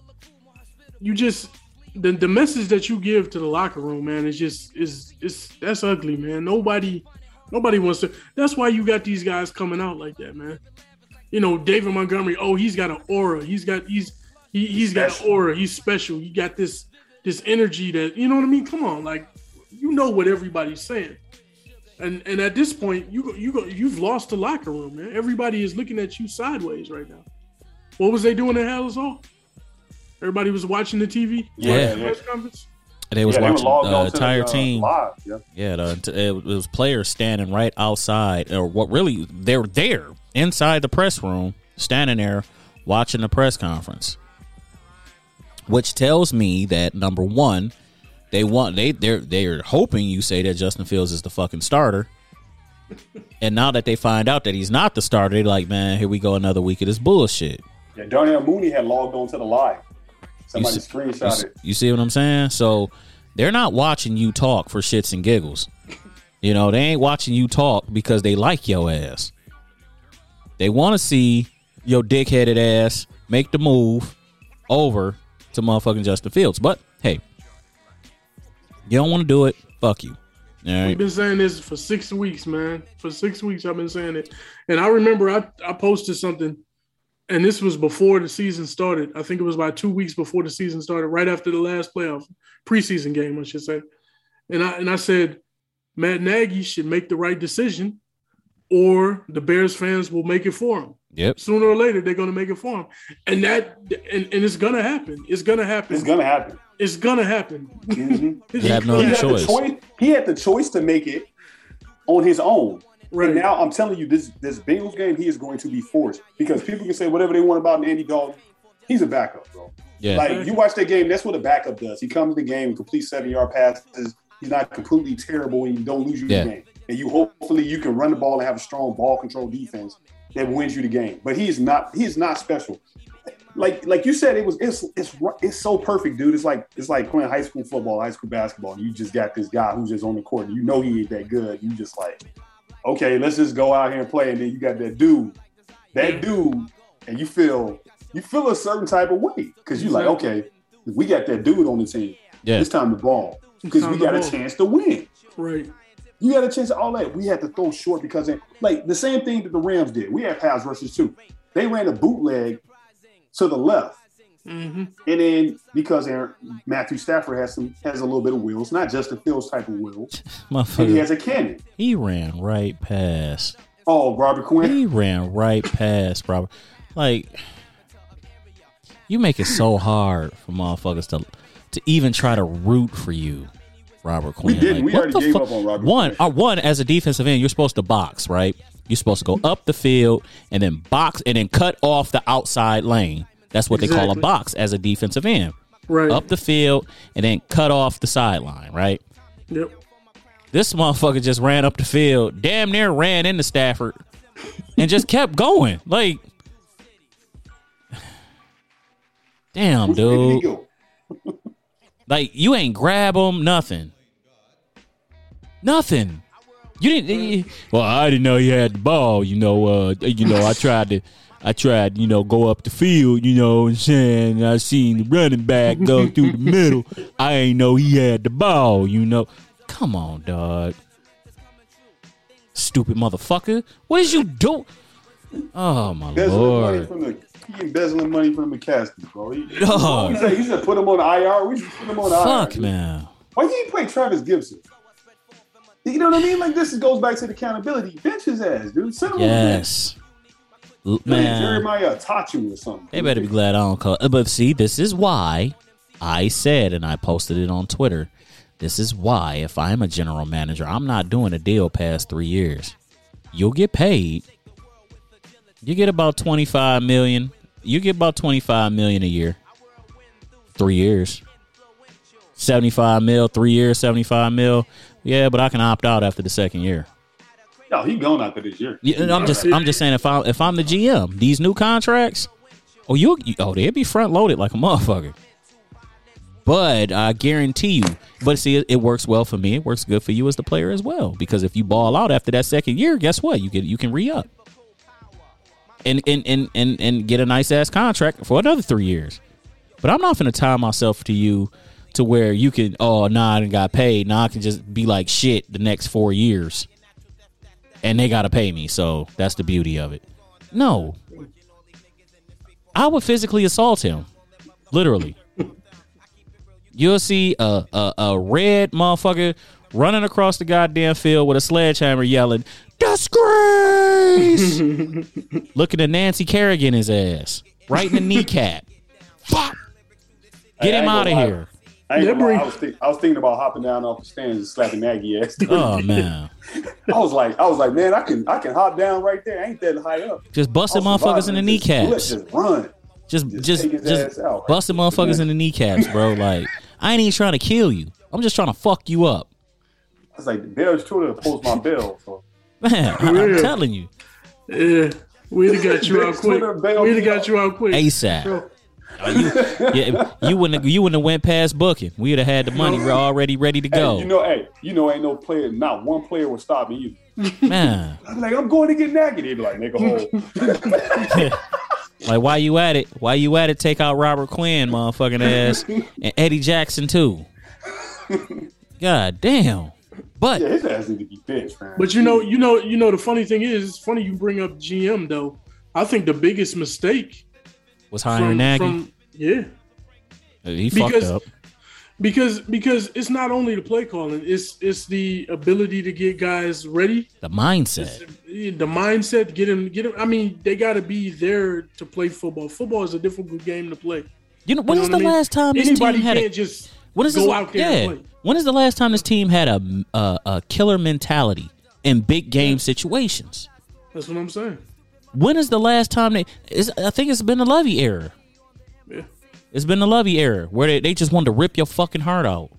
Speaker 3: you just the the message that you give to the locker room, man, is just is is that's ugly, man. Nobody nobody wants to. That's why you got these guys coming out like that, man. You know, David Montgomery. Oh, he's got an aura. He's got he's he, he's got an
Speaker 2: Special.
Speaker 3: aura. He's special. He got this this energy that you know what I mean. Come on, like you know what everybody's saying. And and at this point, you go, you go, you've lost the locker room, man. Everybody is looking at you sideways right now. What was they doing at Hallis Hall? Everybody was watching the T V.
Speaker 2: Yeah,
Speaker 3: watching the
Speaker 2: yeah.
Speaker 3: press conference.
Speaker 4: They was
Speaker 2: Yeah, they were
Speaker 4: watching
Speaker 2: logged
Speaker 4: the
Speaker 2: on to
Speaker 4: entire
Speaker 2: uh,
Speaker 4: team.
Speaker 2: live. Yeah.
Speaker 4: Yeah, the, it was players standing right outside, or what really they were there inside the press room, standing there watching the press conference, which tells me that number one, they want they they're they're hoping you say that Justin Fields is the fucking starter, and now that they find out that he's not the starter, they're like, man, here we go, another week of this bullshit.
Speaker 2: Yeah, Darnell Mooney had logged on to the live. Somebody
Speaker 4: You see- You,
Speaker 2: screenshot
Speaker 4: s-
Speaker 2: it.
Speaker 4: you see what I'm saying? So they're not watching you talk for shits and giggles. You know, they ain't watching you talk because they like your ass. They want to see your dick-headed ass make the move over to motherfucking Justin Fields. But, hey, you don't want to do it, fuck you. All
Speaker 3: We've
Speaker 4: right?
Speaker 3: been saying this for six weeks, man. For six weeks, I've been saying it. And I remember I, I posted something, and this was before the season started. I think it was about two weeks before the season started, right after the last playoff preseason game, I should say. And I and I said, Matt Nagy should make the right decision, or the Bears fans will make it for him.
Speaker 4: Yep.
Speaker 3: Sooner or later, they're going to make it for him. And that, and, and it's going to happen. It's going to happen.
Speaker 2: It's gonna happen.
Speaker 3: It's going to happen.
Speaker 2: Mm-hmm.
Speaker 4: You have no
Speaker 2: he
Speaker 4: other
Speaker 2: had
Speaker 4: choice.
Speaker 2: The choice. He had the choice to make it on his own.
Speaker 3: Right.
Speaker 2: And now I'm telling you, this this Bengals game, he is going to be forced because people can say whatever they want about Andy Dalton. He's a backup, bro.
Speaker 4: Yeah.
Speaker 2: Like you watch that game, that's what a backup does. He comes to the game and completes seven yard passes. He's not completely terrible, and you don't lose your
Speaker 4: Yeah.
Speaker 2: game. And you hopefully you can run the ball and have a strong ball control defense that wins you the game. But he is not. He is not special. Like like you said, it was it's it's it's so perfect, dude. It's like it's like playing high school football, high school basketball. And you just got this guy who's just on the court. And you know he ain't that good. You just like, okay, let's just go out here and play. And then you got that dude, that dude, and you feel you feel a certain type of way because you're like, okay, we got that dude on the team.
Speaker 4: Yeah.
Speaker 2: It's time to ball because we
Speaker 3: time to
Speaker 2: got a
Speaker 3: ball.
Speaker 2: chance to win.
Speaker 3: Right.
Speaker 2: You got a chance to all that. We had to throw short because, it, like, the same thing that the Rams did. We had pass rushers, too. They ran a bootleg to the left.
Speaker 3: Mm-hmm.
Speaker 2: And then because Aaron, Matthew Stafford has some has a little bit of wheels, not Justin Fields type of wheels. And he
Speaker 4: Motherfucker,
Speaker 2: has a cannon.
Speaker 4: he ran right past.
Speaker 2: Oh, Robert Quinn.
Speaker 4: He ran right past Robert. Like, you make it so hard for motherfuckers to to even try to root for you, Robert Quinn.
Speaker 2: We didn't.
Speaker 4: Like,
Speaker 2: We
Speaker 4: what
Speaker 2: already
Speaker 4: the
Speaker 2: gave
Speaker 4: fuck?
Speaker 2: up on Robert
Speaker 4: One,
Speaker 2: Quinn.
Speaker 4: uh, one as a defensive end, you're supposed to box, right? You're supposed to go up the field and then box and then cut off the outside lane. That's what they call a
Speaker 3: Exactly.
Speaker 4: box as a defensive end.
Speaker 3: Right.
Speaker 4: Up the field and then cut off the sideline, right?
Speaker 3: Yep.
Speaker 4: This motherfucker just ran up the field, damn near ran into Stafford, and just kept going. Like, damn,
Speaker 2: Which way did he
Speaker 4: dude.
Speaker 2: go?
Speaker 4: Like, you ain't grab him, nothing. Nothing. You didn't. You, well, I didn't know he had the ball. You know. Uh, you know. I tried to. I tried. You know, go up the field. You know, what I'm saying I seen the running back go through the middle. I ain't know he had the ball. You know. Come on, dog. Stupid motherfucker. What did you do? Oh my
Speaker 2: Embezzling money
Speaker 4: lord.
Speaker 2: from the he embezzling money from the McCaskey, bro. He,
Speaker 4: Dog.
Speaker 2: he, said, he said put him on the I R. We should put him on the I R.
Speaker 4: Fuck, man.
Speaker 2: Why you ain't play Travis Gibson? You know what I mean? Like this goes back to the accountability. Bench his ass, dude. Send him
Speaker 4: Yes. L-
Speaker 2: on the bench.
Speaker 4: Man.
Speaker 2: Jeremiah Tachu or something.
Speaker 4: They better be glad I don't call. But see, this is why I said, and I posted it on Twitter. This is why, if I'm a general manager, I'm not doing a deal past three years. You'll get paid. You get about twenty-five million. You get about twenty-five million a year. Three years. seventy-five mil, three years, seventy-five mil. Yeah, but I can opt out after the second year.
Speaker 2: No, he gone after this year.
Speaker 4: Yeah, and I'm just, I'm just saying, if I, if I'm the G M, these new contracts, oh, you, oh, they'll be front loaded like a motherfucker. But I guarantee you, but see, it, it works well for me. It works good for you as the player as well, because if you ball out after that second year, guess what? You get, you can re up, and and and and and get a nice ass contract for another three years. But I'm not going to tie myself to you to where you can, oh, nah, I done got paid. Now I can just be like shit the next four years. And they got to pay me. So that's the beauty of it. No. I would physically assault him. Literally. You'll see a, a, a red motherfucker running across the goddamn field with a sledgehammer yelling, disgrace! Looking at Nancy Kerrigan his ass. Right in the kneecap. Fuck! Get
Speaker 2: Hey, I
Speaker 4: him
Speaker 2: ain't
Speaker 4: out of
Speaker 2: gonna lie.
Speaker 4: here.
Speaker 2: I, ain't
Speaker 3: Yeah,
Speaker 2: gonna lie.
Speaker 3: bring-
Speaker 2: I, was think, I was thinking about hopping down off the stands and slapping Nagy ass.
Speaker 4: Oh, man.
Speaker 2: I was like, I was like, man, I can, I can hop down right there. I ain't that high up.
Speaker 4: Just busting
Speaker 2: I'll
Speaker 4: motherfuckers
Speaker 2: survive,
Speaker 4: in the
Speaker 2: man. Just- Let's
Speaker 4: kneecaps.
Speaker 2: just run.
Speaker 4: Just,
Speaker 2: Just
Speaker 4: just,
Speaker 2: take his
Speaker 4: just
Speaker 2: ass out.
Speaker 4: busting motherfuckers in the kneecaps, bro. Like, I ain't even trying to kill you. I'm just trying to fuck you up.
Speaker 2: I was like, the Bears Twitter post my bill. So.
Speaker 4: Man, I'm
Speaker 3: Yeah.
Speaker 4: telling you.
Speaker 3: Yeah. We'd have got you out
Speaker 2: Next
Speaker 3: quick.
Speaker 2: Twitter, bail
Speaker 3: We'd
Speaker 2: me
Speaker 3: have got
Speaker 2: out.
Speaker 3: you out quick.
Speaker 4: ASAP.
Speaker 3: Bro,
Speaker 4: Oh, you, yeah, you wouldn't have, you wouldn't have went past booking. We'd have had the money we're already ready to
Speaker 2: Hey,
Speaker 4: go.
Speaker 2: you know, hey, you know, ain't no player, not one player will stop me. You,
Speaker 4: Man,
Speaker 2: I'm like, I'm going to get Nagy. They be like, make a hole.
Speaker 4: like why you at it? Why you at it? Take out Robert Quinn, motherfucking ass, and Eddie Jackson too. God damn. But
Speaker 2: Yeah, his ass need to be benched, man.
Speaker 3: but you know, you know, you know. The funny thing is, it's funny you bring up G M though. I think the biggest mistake
Speaker 4: was hiring
Speaker 3: from,
Speaker 4: Nagy.
Speaker 3: from yeah,
Speaker 4: he
Speaker 3: because-
Speaker 4: fucked up.
Speaker 3: Because because it's not only the play calling, it's it's the ability to get guys ready.
Speaker 4: The mindset.
Speaker 3: It's the mindset, get them, get them. I mean, they got to be there to play football. Football is a difficult game to play.
Speaker 4: You know, when
Speaker 3: You
Speaker 4: is
Speaker 3: know
Speaker 4: the
Speaker 3: what I mean?
Speaker 4: last time this
Speaker 3: Anybody
Speaker 4: team had
Speaker 3: can't
Speaker 4: a
Speaker 3: just
Speaker 4: when is
Speaker 3: go
Speaker 4: this,
Speaker 3: out there
Speaker 4: yeah,
Speaker 3: and play.
Speaker 4: when is the last time this team had a a, a killer mentality in big game situations?
Speaker 3: That's what I'm saying.
Speaker 4: When is the last time they? It's, I think it's been the Lovey era.
Speaker 3: Yeah.
Speaker 4: It's been the Lovey era where they, they just wanted to rip your fucking heart out.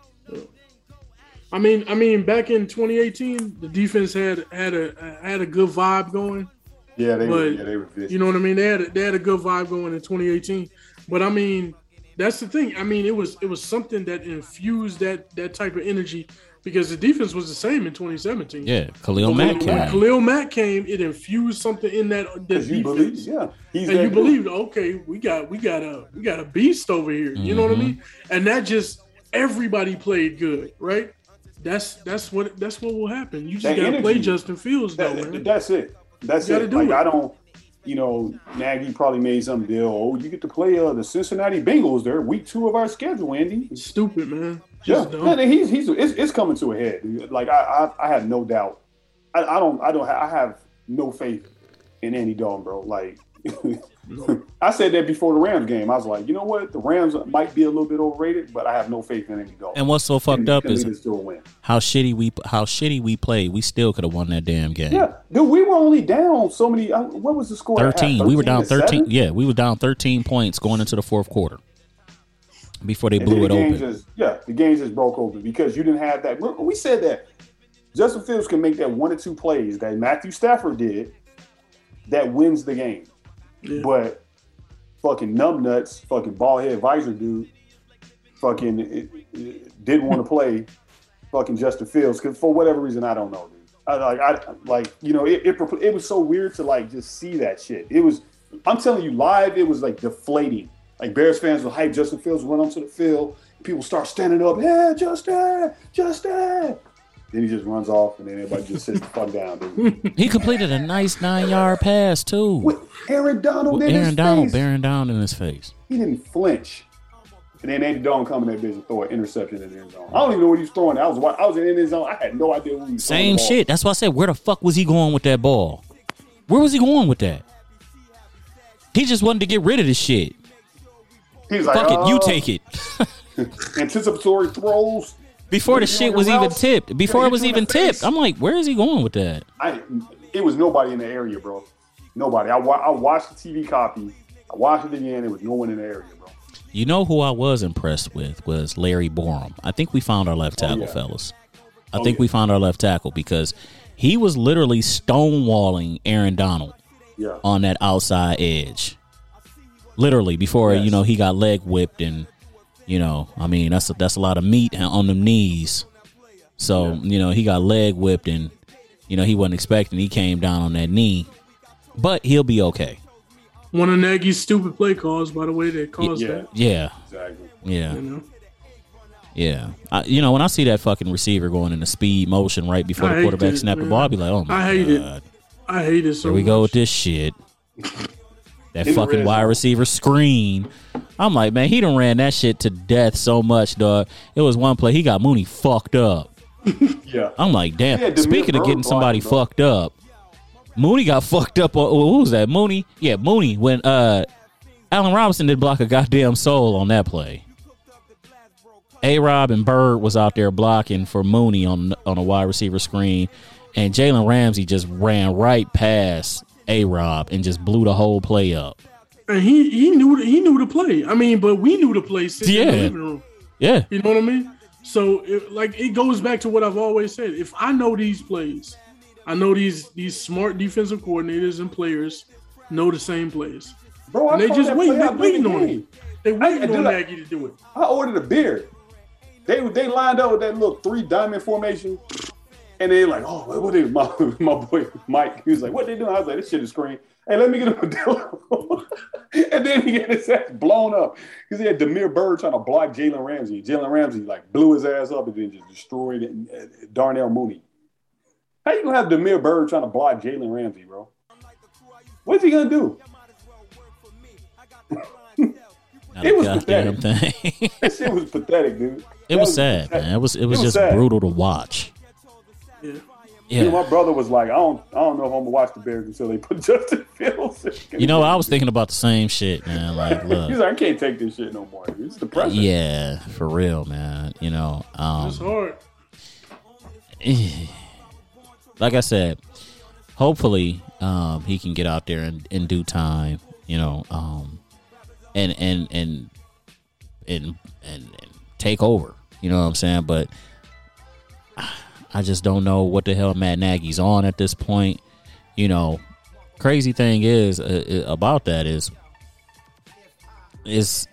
Speaker 3: I mean, I mean, back in twenty eighteen, the defense had had a had a good vibe going.
Speaker 2: Yeah, they
Speaker 3: but,
Speaker 2: were. Yeah, they were vicious.
Speaker 3: You know what I mean? They had a, they had a good vibe going in twenty eighteen. But I mean, that's the thing. I mean, it was it was something that infused that that type of energy because the defense was the same in twenty seventeen.
Speaker 4: Yeah, Khalil
Speaker 3: But
Speaker 4: Mack
Speaker 3: when, when
Speaker 4: came.
Speaker 3: Khalil Mack came, it infused something in that, that
Speaker 2: Because
Speaker 3: defense.
Speaker 2: you believe, yeah, he's
Speaker 3: and
Speaker 2: that
Speaker 3: you
Speaker 2: good.
Speaker 3: believed, okay, we got we got a we got a beast over here. You know what I
Speaker 4: Mm-hmm.
Speaker 3: mean? And that just everybody played good, right? That's that's what that's what will happen. You just
Speaker 2: That
Speaker 3: gotta
Speaker 2: energy.
Speaker 3: play Justin Fields, though,
Speaker 2: That,
Speaker 3: man.
Speaker 2: that's it. That's
Speaker 3: You gotta
Speaker 2: it.
Speaker 3: do
Speaker 2: Like
Speaker 3: it.
Speaker 2: I don't, you know, Nagy probably made some deal. Oh, you get to play uh, the Cincinnati Bengals. They're week two of our schedule, Andy.
Speaker 3: Stupid, man.
Speaker 2: Yeah,
Speaker 3: Just dumb.
Speaker 2: man, he's he's it's, it's coming to a head. dude. Like I I, I have no doubt. I, I don't I don't ha- I have no faith in Andy Dalton, bro. Like I said that before the Rams game. I was like, you know what, the Rams might be a little bit overrated, but I have no faith in Andy Dalton.
Speaker 4: And what's so fucked
Speaker 2: And
Speaker 4: up
Speaker 2: can
Speaker 4: is
Speaker 2: lead us to a win.
Speaker 4: how shitty we how shitty we played. We still could have won that damn game.
Speaker 2: Yeah, dude, we were only down so many. uh, What was the score? at half?
Speaker 4: thirteen. We were down
Speaker 2: to
Speaker 4: thirteen.
Speaker 2: seven?
Speaker 4: Yeah, we were down thirteen points going into the fourth quarter before they
Speaker 2: And
Speaker 4: blew it
Speaker 2: then the game
Speaker 4: open.
Speaker 2: Just, yeah, the game just broke open because you didn't have that. Remember, we said that Justin Fields can make that one or two plays that Matthew Stafford did that wins the game.
Speaker 3: Yeah.
Speaker 2: But fucking numbnuts, fucking bald head visor dude, fucking it, it didn't want to play fucking Justin Fields because for whatever reason I don't know, dude. I like I like you know it, it it was so weird to like just see that shit. It was I'm telling you live, it was like deflating. Like Bears fans will hype Justin Fields, run onto the field, people start standing up, yeah, Justin, Justin. Then he just runs off, and then everybody just sits the fuck down, dude.
Speaker 4: He completed a nice nine yard pass too.
Speaker 2: With Aaron Donald
Speaker 4: With
Speaker 2: in
Speaker 4: Aaron
Speaker 2: his
Speaker 4: Donald
Speaker 2: face.
Speaker 4: bearing down in his face.
Speaker 2: He didn't flinch. And then Andy Dalton come in that bitch and throw an interception in the end zone. I don't even know what he was throwing. I was wa- I was in his zone. I had no idea who he was throwing
Speaker 4: Same
Speaker 2: the ball.
Speaker 4: shit. That's why I said, where the fuck was he going with that ball? Where was he going with that? He just wanted to get rid of this shit.
Speaker 2: He was like,
Speaker 4: Fuck it, you
Speaker 2: uh,
Speaker 4: take it.
Speaker 2: anticipatory throws.
Speaker 4: Before the
Speaker 2: Put it
Speaker 4: shit
Speaker 2: on
Speaker 4: was
Speaker 2: your
Speaker 4: even
Speaker 2: routes.
Speaker 4: tipped. Before
Speaker 2: Yeah,
Speaker 4: it was
Speaker 2: hit you in
Speaker 4: even
Speaker 2: the face.
Speaker 4: tipped. I'm like, where is he going with that?
Speaker 2: I, it was nobody in the area, bro. Nobody. I, wa- I watched the T V copy. I watched it again. There was no one in the area, bro.
Speaker 4: You know who I was impressed with was Larry Borum. I think we found our left tackle,
Speaker 2: yeah.
Speaker 4: fellas. I
Speaker 2: Oh,
Speaker 4: think
Speaker 2: yeah.
Speaker 4: we found our left tackle because he was literally stonewalling Aaron Donald
Speaker 2: Yeah.
Speaker 4: on that outside edge. Literally, before
Speaker 2: Yes.
Speaker 4: you know he got leg whipped, and you know, I mean that's a, that's a lot of meat on them knees. So
Speaker 2: Yeah.
Speaker 4: you know he got leg whipped, and you know he wasn't expecting. He came down on that knee, but he'll be okay.
Speaker 3: One of Nagy's stupid play calls, by the way, that caused
Speaker 2: Yeah.
Speaker 3: that.
Speaker 4: Yeah,
Speaker 2: Exactly.
Speaker 4: yeah,
Speaker 3: You know,
Speaker 4: yeah. I, you know when I see that fucking receiver going into speed motion right before
Speaker 3: I
Speaker 4: the
Speaker 3: hate
Speaker 4: quarterback
Speaker 3: that,
Speaker 4: snap the
Speaker 3: man.
Speaker 4: ball, I'll be like, oh my
Speaker 3: I hate
Speaker 4: god,
Speaker 3: it. I hate it so
Speaker 4: here we
Speaker 3: much.
Speaker 4: go with this shit. That
Speaker 2: In the
Speaker 4: fucking
Speaker 2: red
Speaker 4: wide
Speaker 2: zone.
Speaker 4: receiver screen. I'm like, man, he done ran that shit to death so much, dog. It was one play, he got Mooney fucked up.
Speaker 2: Yeah.
Speaker 4: I'm like, damn.
Speaker 2: Yeah, Demir
Speaker 4: Speaking of
Speaker 2: Bird
Speaker 4: getting somebody
Speaker 2: blocked, bro.
Speaker 4: fucked up, Mooney got fucked up. On, who was that? Mooney? Yeah, Mooney. When uh, Allen Robinson didn't block a goddamn soul on that play. A-Rob and Bird was out there blocking for Mooney on on a wide receiver screen, and Jalen Ramsey just ran right past A-Rob and just blew the whole play up.
Speaker 3: And he he knew he knew the play. I mean, but we knew the play sitting in the
Speaker 4: Yeah.
Speaker 3: living room.
Speaker 4: Yeah,
Speaker 3: You know what I mean? So, it, like, it goes back to what I've always said. If I know these plays, I know these these smart defensive coordinators and players know the same plays.
Speaker 2: Bro, I
Speaker 3: And they
Speaker 2: called
Speaker 3: just
Speaker 2: that
Speaker 3: wait,
Speaker 2: play
Speaker 3: they
Speaker 2: out
Speaker 3: waiting
Speaker 2: during
Speaker 3: on
Speaker 2: the
Speaker 3: it.
Speaker 2: game.
Speaker 3: They waiting
Speaker 2: dude,
Speaker 3: on
Speaker 2: I-
Speaker 3: Nagy to do it.
Speaker 2: I ordered a beer. They they lined up with that little three diamond formation, and they like, oh, what, what they my my boy Mike? He was like, what they doing? I was like, this shit is screen. Hey, let me get him a Modelo. And then he got his ass blown up because he had Demir Bird trying to block Jalen Ramsey. Jalen Ramsey like blew his ass up and then just destroyed it, uh, Darnell Mooney. How you gonna have Demir Bird trying to block Jalen Ramsey, bro? What's he gonna do?
Speaker 4: Not
Speaker 2: It
Speaker 4: a
Speaker 2: was
Speaker 4: goddamn
Speaker 2: pathetic.
Speaker 4: thing.
Speaker 2: That shit was pathetic, dude.
Speaker 4: It
Speaker 2: That
Speaker 4: was sad,
Speaker 2: pathetic.
Speaker 4: man. It was it was
Speaker 2: It was
Speaker 4: just
Speaker 2: sad.
Speaker 4: brutal to watch.
Speaker 3: Yeah.
Speaker 2: You know,
Speaker 4: Yeah.
Speaker 2: my brother was like, I don't, I don't know if I'm gonna watch the Bears until they put Justin Fields.
Speaker 4: You know, I was thinking about the same shit, man. Like,
Speaker 2: He's
Speaker 4: look,
Speaker 2: like, I can't take this shit no more. It's depressing.
Speaker 4: yeah, for real, man. You know, um,
Speaker 3: It's hard.
Speaker 4: like I said, hopefully um, he can get out there in, in due time, you know, um, and, and and and and and take over. You know what I'm saying? But I just don't know what the hell Matt Nagy's on at this point. You know, crazy thing is uh, about that is is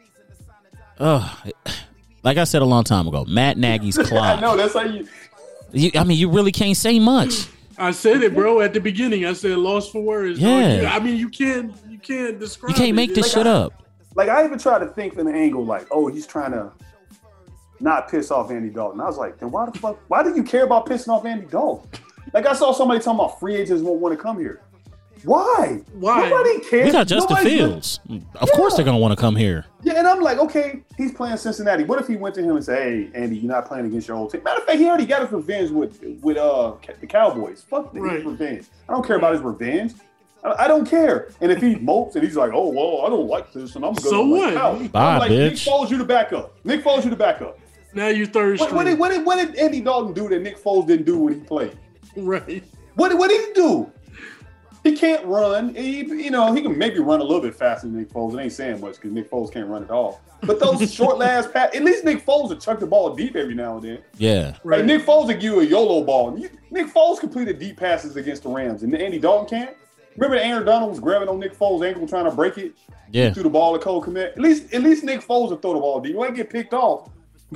Speaker 4: uh like I said a long time ago, Matt Nagy's clock.
Speaker 2: I know that's how you.
Speaker 4: You, I mean, you really can't say much.
Speaker 3: I said it, bro, at the beginning. I said lost for words. dog.
Speaker 4: Yeah.
Speaker 3: You- I mean, you can't you can't describe
Speaker 4: You can't
Speaker 3: it.
Speaker 4: make this
Speaker 3: Like,
Speaker 4: shit up.
Speaker 2: Like I even tried to think from the angle, like, oh, he's trying to not piss off Andy Dalton. I was like, then why the fuck? Why do you care about pissing off Andy Dalton? Like I saw somebody talking about free agents won't want to come here. Why?
Speaker 3: Why?
Speaker 2: Nobody cares.
Speaker 4: We got Justin
Speaker 2: Nobody's gonna-
Speaker 4: Fields. Of course they're gonna want to come here.
Speaker 2: Yeah, and I'm like, okay, he's playing Cincinnati. What if he went to him and said, "Hey, Andy, you're not playing against your old team"? Matter of fact, he already got his revenge with with uh the Cowboys. Fuck the
Speaker 3: Right.
Speaker 2: his revenge. I don't care about his revenge. I, I don't care. And if he mopes and he's like, "Oh well, I don't like this," and I'm going
Speaker 3: So
Speaker 2: like,
Speaker 3: what?
Speaker 2: out.
Speaker 4: Bye,
Speaker 2: I'm like,
Speaker 4: bitch.
Speaker 2: Nick Foles, you the backup. Nick Foles, you the backup.
Speaker 3: Now you third
Speaker 2: What,
Speaker 3: string.
Speaker 2: what, did, what, did, what did Andy Dalton do that Nick Foles didn't do when he played?
Speaker 3: Right.
Speaker 2: What, what did he do? He can't run. He, you know, he can maybe run a little bit faster than Nick Foles. It ain't saying much because Nick Foles can't run at all. But those short last pass, at least Nick Foles will chuck the ball deep every now and then.
Speaker 4: Yeah.
Speaker 3: Right.
Speaker 2: Like Nick Foles will give you a YOLO ball. You- Nick Foles completed deep passes against the Rams, and Andy Dalton can't. Remember Aaron Donald was grabbing on Nick Foles' ankle trying to break it?
Speaker 4: Yeah.
Speaker 2: Threw the ball to Cole Kmet. At least, at least Nick Foles will throw the ball deep. You ain't get picked off.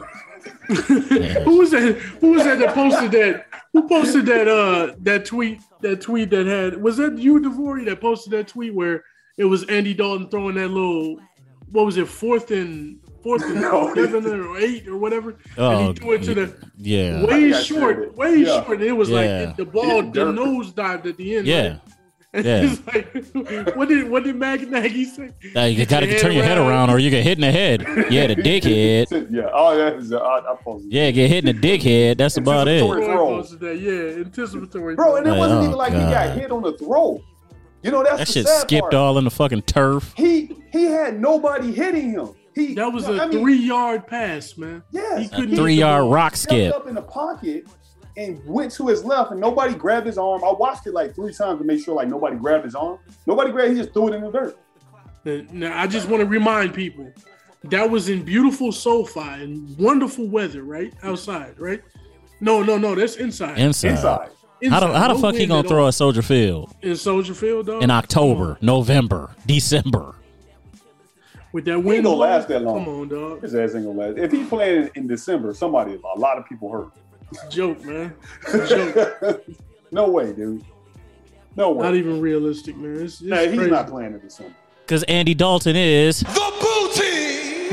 Speaker 3: Who was that? Who was that that posted that? Who posted that? Uh, that tweet. That tweet that had was that you, Devori, that posted that tweet where it was Andy Dalton throwing that little, what was it, fourth and fourth and
Speaker 2: No.
Speaker 3: seven or eight or whatever,
Speaker 4: Oh,
Speaker 3: and he threw it to the
Speaker 4: Yeah.
Speaker 3: way
Speaker 2: I think I shared
Speaker 3: short,
Speaker 2: it.
Speaker 3: way
Speaker 2: Yeah.
Speaker 3: short. And it was
Speaker 4: Yeah.
Speaker 3: like the ball,
Speaker 2: Yeah,
Speaker 3: the
Speaker 2: dirt.
Speaker 3: nose dived at the end.
Speaker 4: Yeah.
Speaker 3: right? And
Speaker 4: Yeah.
Speaker 3: it's like, what did what did Mag Nagy say?
Speaker 4: Uh, you
Speaker 3: Get
Speaker 4: got to
Speaker 3: your
Speaker 4: turn
Speaker 3: head
Speaker 4: your head
Speaker 3: around.
Speaker 4: around or you get hit in the head. Yeah, the dickhead.
Speaker 2: Yeah. Oh, that is. Uh, I, I posted.
Speaker 4: Yeah, get hit in the dickhead. That's about it.
Speaker 2: Anticipatory
Speaker 3: Roy
Speaker 2: throw.
Speaker 3: posted that. Yeah, anticipatory.
Speaker 2: Bro, and it
Speaker 4: Like,
Speaker 2: wasn't
Speaker 4: oh,
Speaker 2: even like he
Speaker 4: God.
Speaker 2: got hit on the throw. You know, that's
Speaker 4: That
Speaker 2: the
Speaker 4: shit
Speaker 2: sad
Speaker 4: skipped
Speaker 2: part.
Speaker 4: all in the fucking turf.
Speaker 2: He he had nobody hitting him. He
Speaker 3: That was
Speaker 2: a
Speaker 3: a three yard pass, man.
Speaker 2: Yes,
Speaker 3: He couldn't
Speaker 2: he-
Speaker 3: hit
Speaker 4: Three
Speaker 3: the
Speaker 4: yard
Speaker 3: ball.
Speaker 4: rock
Speaker 2: stepped
Speaker 4: skip.
Speaker 2: up in the pocket and went to his left, and nobody grabbed his arm. I watched it like three times to make sure like nobody grabbed his arm. Nobody grabbed. He just threw it in the dirt.
Speaker 3: Now, I just want to remind people that was in beautiful SoFi and wonderful weather, right? Outside, right? No, no, no, that's inside.
Speaker 4: Inside.
Speaker 2: Inside.
Speaker 4: How the,
Speaker 3: Inside.
Speaker 4: how the
Speaker 3: No
Speaker 4: fuck he
Speaker 3: wind
Speaker 4: gonna
Speaker 3: at
Speaker 4: throw
Speaker 3: all.
Speaker 4: at Soldier Field
Speaker 3: in Soldier Field, dog?
Speaker 4: in October, November, December?
Speaker 3: With that
Speaker 2: He ain't
Speaker 3: wind
Speaker 2: gonna
Speaker 3: blowing?
Speaker 2: last that long.
Speaker 3: Come on, dog.
Speaker 2: His ass ain't gonna last. If he playing in December, somebody, a lot of people hurt.
Speaker 3: It's a joke, man. It's a joke.
Speaker 2: No way, dude. No way.
Speaker 3: Not even realistic, man. It's, it's
Speaker 2: Nah, he's
Speaker 3: crazy.
Speaker 2: not playing in December.
Speaker 4: Because Andy Dalton is
Speaker 5: The booty.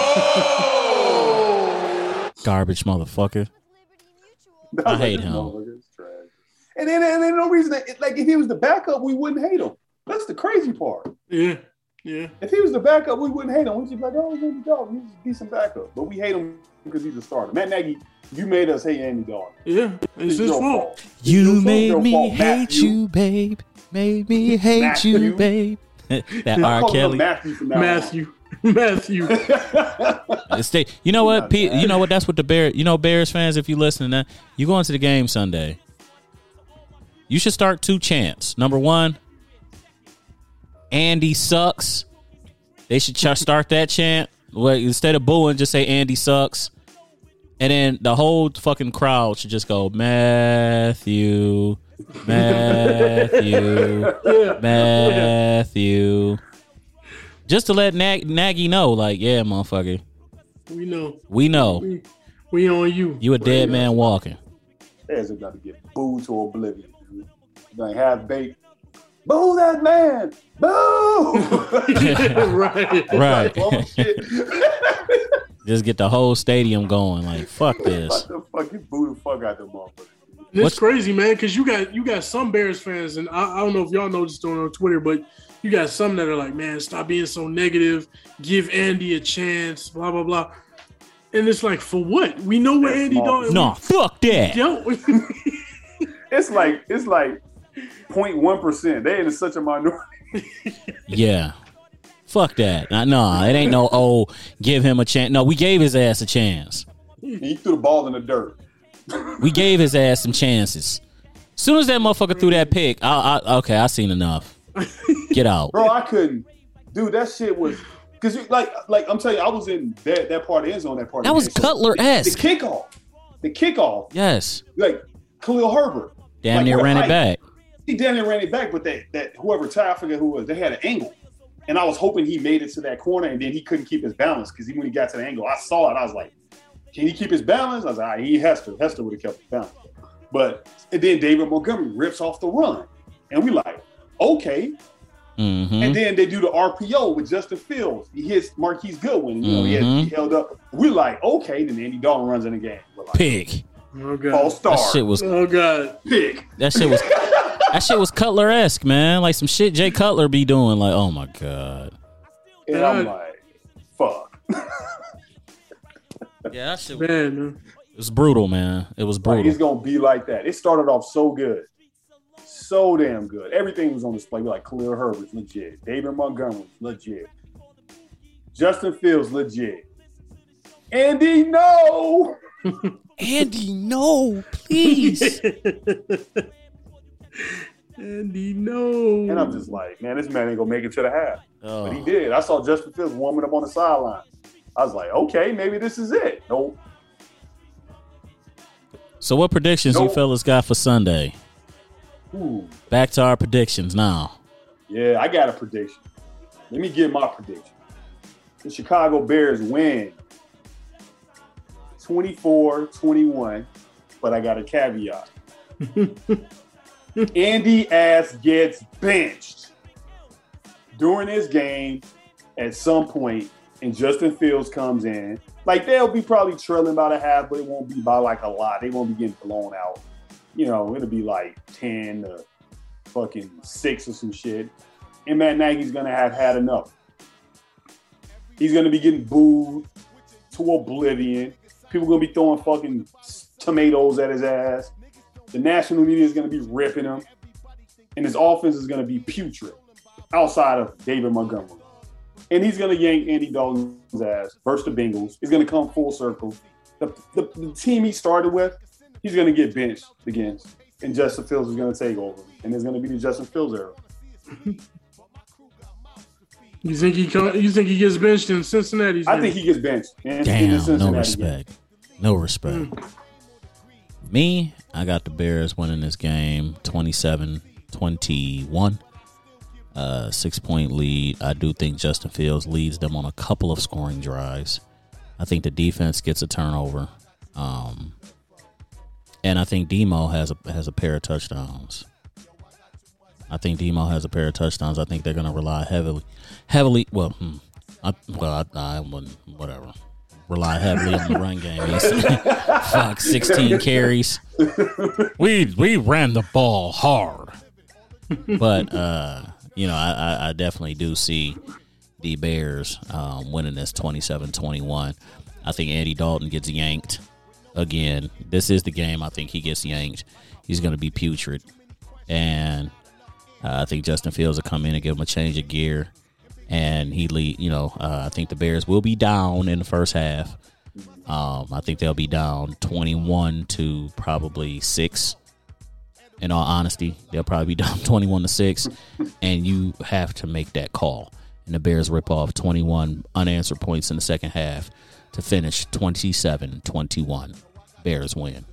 Speaker 5: Oh.
Speaker 4: garbage, motherfucker.
Speaker 2: was
Speaker 4: I hate
Speaker 2: this
Speaker 4: him.
Speaker 2: motherfucker's trash. And then, and then no reason that, like, if he was the backup, we wouldn't hate him. That's the crazy part.
Speaker 3: Yeah, yeah.
Speaker 2: If he was the backup, we wouldn't hate him. We'd just be like, oh, Andy Dalton, he's a decent backup. But we hate him because he's a starter. Matt Nagy, you made us hate Andy Dalton.
Speaker 3: Yeah, it's his
Speaker 2: your
Speaker 3: fault.
Speaker 2: It's
Speaker 4: You
Speaker 2: your-
Speaker 4: made
Speaker 2: your
Speaker 4: me
Speaker 2: fault,
Speaker 4: hate
Speaker 2: Matthew.
Speaker 4: you, babe. Made me hate
Speaker 2: Matthew.
Speaker 4: you, babe. That
Speaker 2: I
Speaker 4: R.
Speaker 2: call him
Speaker 4: Kelly.
Speaker 2: Matthew from now
Speaker 3: Matthew. Matthew.
Speaker 4: It's Stay, you know what,
Speaker 2: Not
Speaker 4: Pete?
Speaker 2: bad.
Speaker 4: You know what? That's what the Bear. You know, Bears fans, if you listening, now you going to the game Sunday. You should start two chants. Number one, Andy sucks. They should ch- start that chant. Well, instead of booing, just say Andy sucks, and then the whole fucking crowd should just go Matthew, Matthew,
Speaker 3: Yeah.
Speaker 4: Matthew. Just to let Nag- Nagy know, like, yeah, motherfucker,
Speaker 3: We know.
Speaker 4: we know
Speaker 3: We, we on you.
Speaker 4: you a dead man walking.
Speaker 2: There's about to get booed to oblivion. Dude. You're going to have bait. Boo that man! Boo!
Speaker 3: Right.
Speaker 4: Right.
Speaker 2: Oh, shit.
Speaker 4: Just get the whole stadium going. Like, fuck this.
Speaker 2: What the fuck? You boo the fuck out the motherfucker.
Speaker 3: It's
Speaker 4: What's-
Speaker 3: crazy, man, because you got you got some Bears fans, and I, I don't know if y'all noticed on, on Twitter, but you got some that are like, man, stop being so negative. Give Andy a chance. Blah blah blah. And it's like, for what? We know what Andy Dalton.
Speaker 4: No, fuck that.
Speaker 3: Yo.
Speaker 2: It's like it's like zero point one percent. They in such a minority.
Speaker 4: Yeah. Fuck that. Nah, nah, it ain't no, oh, give him a chance. No, we gave his ass a chance.
Speaker 2: He threw the ball in the dirt.
Speaker 4: We gave his ass some chances. As soon as that motherfucker threw that pick, I, I okay, I seen enough. Get out.
Speaker 2: Bro, I couldn't. Dude, that shit was... Because, like, like I'm telling you, I was in that, that part of the end zone, that part
Speaker 4: That
Speaker 2: of the
Speaker 4: was
Speaker 2: game. So
Speaker 4: Cutler-esque.
Speaker 2: the, the kickoff. The kickoff.
Speaker 4: Yes.
Speaker 2: Like, Khalil Herbert.
Speaker 4: Damn
Speaker 2: like,
Speaker 4: near ran
Speaker 2: like,
Speaker 4: it back.
Speaker 2: He damn near ran it back, but that, that whoever, I forget who it was, they had an angle. And I was hoping he made it to that corner, and then he couldn't keep his balance because when he got to the angle, I saw it. I was like, can he keep his balance? I was like, all right, he has to. Hester would have kept his balance. But and then David Montgomery rips off the run. And we like, okay.
Speaker 4: Mm-hmm.
Speaker 2: And then they do the R P O with Justin Fields. He hits Marquise Goodwin. You know, he, had,
Speaker 4: Mm-hmm.
Speaker 2: he held up. We're like, okay. Then Andy Dalton runs in the game. We're like,
Speaker 4: Pick.
Speaker 3: Oh god.
Speaker 2: False star.
Speaker 4: That shit was
Speaker 3: Oh god.
Speaker 2: Pick.
Speaker 4: that shit was that shit was Cutler-esque, man. Like some shit Jay Cutler be doing. Like, oh my God.
Speaker 2: And I'm like, fuck.
Speaker 4: Yeah, that shit was,
Speaker 3: Bad, man.
Speaker 4: it was brutal, man. It was
Speaker 2: Like,
Speaker 4: brutal.
Speaker 2: it's going to be like that. It started off so good. So damn good. Everything was on display. We're like, Khalil Herbert's legit. David Montgomery's legit. Justin Fields legit. Andy, no.
Speaker 4: Andy, no, please.
Speaker 3: Andy, no.
Speaker 2: And I'm just like, man, this man ain't going to make it to the half.
Speaker 4: Oh.
Speaker 2: But he did. I saw Justin Fields warming up on the sideline. I was like, okay, maybe this is it. Nope.
Speaker 4: So what predictions
Speaker 2: Nope.
Speaker 4: you fellas got for Sunday?
Speaker 2: Ooh.
Speaker 4: Back to our predictions now.
Speaker 2: Yeah, I got a prediction. Let me give my prediction. The Chicago Bears win twenty-four twenty-one, but I got a caveat. Andy ass gets benched during this game at some point, and Justin Fields comes in. Like, they'll be probably trailing by the half, but it won't be by like a lot. They won't be getting blown out. You know, it'll be like ten to fucking six or some shit. And Matt Nagy's going to have had enough. He's going to be getting booed to oblivion. People going to be throwing fucking tomatoes at his ass. The national media is going to be ripping him. And his offense is going to be putrid outside of David Montgomery. And he's going to yank Andy Dalton's ass versus the Bengals. He's going to come full circle. The, the, the team he started with, he's going to get benched against. And Justin Fields is going to take over. And it's going to be the Justin Fields era.
Speaker 3: You think he come, you think he gets benched in Cincinnati?
Speaker 2: I think he gets benched. In, in the
Speaker 4: Damn, no
Speaker 2: Cincinnati
Speaker 4: respect.
Speaker 2: game.
Speaker 4: No respect. Me, I got the Bears winning this game twenty-seven twenty-one. Uh, six-point lead. I do think Justin Fields leads them on a couple of scoring drives. I think the defense gets a turnover. Um, and I think Demo has a has a pair of touchdowns. I think Demo has a pair of touchdowns. I think they're going to rely heavily, heavily. Well, hmm, I, well, I, I wouldn't. Whatever. Rely heavily on the run game. Fuck, sixteen carries. We we ran the ball hard, but uh, you know, I, I definitely do see the Bears um, winning this twenty-seven twenty-one. I think Andy Dalton gets yanked again. This is the game. I think he gets yanked. He's going to be putrid, and uh, I think Justin Fields will come in and give him a change of gear. And he lead, you know, uh, I think the Bears will be down in the first half. Um, I think they'll be down twenty-one to probably six. In all honesty, they'll probably be down twenty-one to six, and you have to make that call. And the Bears rip off twenty-one unanswered points in the second half to finish twenty-seven twenty-one. Bears win.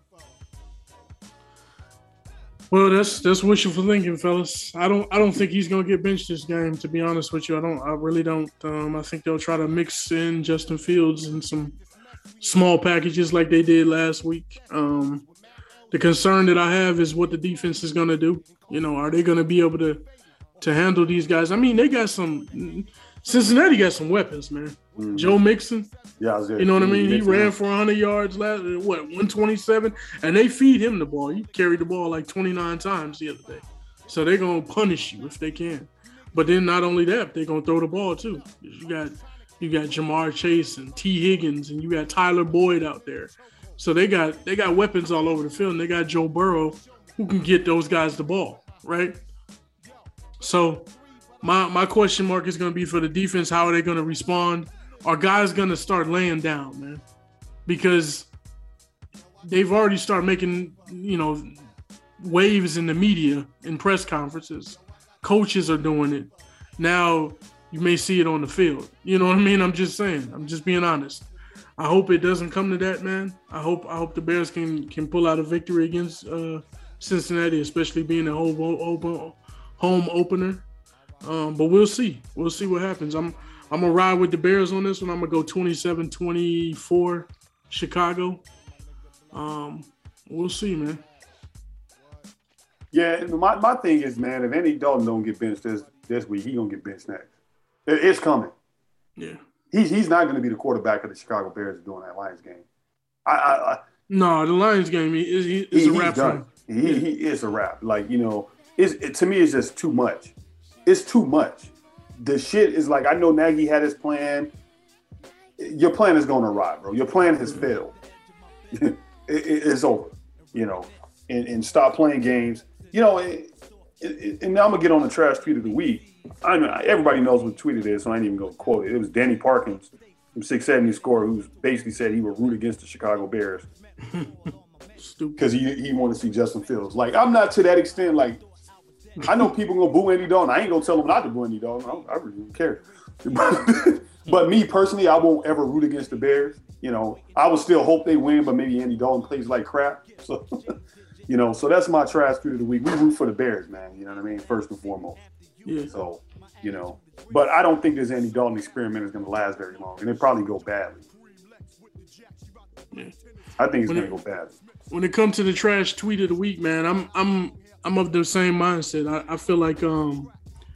Speaker 3: Well, that's that's wishful thinking, fellas. I don't I don't think he's gonna get benched this game. To be honest with you, I don't. I really don't. Um, I think they'll try to mix in Justin Fields in some small packages like they did last week. Um, the concern that I have is what the defense is gonna do. You know, are they gonna be able to to handle these guys? I mean, they got some. Cincinnati got some weapons, man. Mm-hmm. Joe Mixon.
Speaker 2: Yeah, I was there.
Speaker 3: You know what I mean? He
Speaker 2: Mixon.
Speaker 3: ran for one hundred yards last, what, one twenty-seven? And they feed him the ball. He carried the ball like twenty-nine times the other day. So they're going to punish you if they can. But then not only that, they're gonna throw the ball too. You got you got Jamar Chase and T. Higgins, and you got Tyler Boyd out there. So they got they got weapons all over the field, and they got Joe Burrow who can get those guys the ball, right? So my my question mark is gonna be for the defense. How are they gonna respond? Are guys gonna start laying down, man? Because they've already started making, you know, waves in the media, in press conferences. Coaches are doing it. Now you may see it on the field. You know what I mean? I'm just saying. I'm just being honest. I hope it doesn't come to that, man. I hope I hope the Bears can can pull out a victory against uh, Cincinnati, especially being a home open home opener. Um, but we'll see. We'll see what happens. I'm I'm gonna ride with the Bears on this one. I'm gonna go twenty-seven twenty-four Chicago. Um, we'll see, man.
Speaker 2: Yeah, my, my thing is, man, if Andy Dalton don't get benched this this week, he gonna get benched next. It, it's coming.
Speaker 3: Yeah,
Speaker 2: he's he's not gonna be the quarterback of the Chicago Bears during that Lions game. I, I, I
Speaker 3: no, the Lions game is he, is
Speaker 2: he,
Speaker 3: a wrap.
Speaker 2: He's done. He, yeah. he is a wrap. Like, you know, it's it, to me it's just too much. It's too much. The shit is like, I know Nagy had his plan. Your plan is gonna arrive, bro. Your plan has failed. it, it, it's over. You know, and, and stop playing games. You know, it, it, and now I'm going to get on the trash tweet of the week. I mean, everybody knows what tweet it is, so I ain't even going to quote it. It was Danny Parkins from six seventy Score, who basically said he would root against the Chicago Bears because he, he wanted to see Justin Fields. Like, I'm not to that extent. Like, I know people going to boo Andy Dalton. I ain't going to tell them not to boo Andy Dalton. I, don't, I really don't care. But me personally, I won't ever root against the Bears. You know, I would still hope they win, but maybe Andy Dalton plays like crap. So... You know, so that's my trash tweet of the week. We root for the Bears, man. You know what I mean? First and foremost.
Speaker 3: Yeah.
Speaker 2: So, you know, but I don't think this Andy Dalton experiment is going to last very long, and it probably go badly.
Speaker 3: Yeah.
Speaker 2: I think it's
Speaker 3: when
Speaker 2: going to
Speaker 3: it,
Speaker 2: go badly.
Speaker 3: When it comes to the trash tweet of the week, man, I'm I'm I'm of the same mindset. I, I feel like um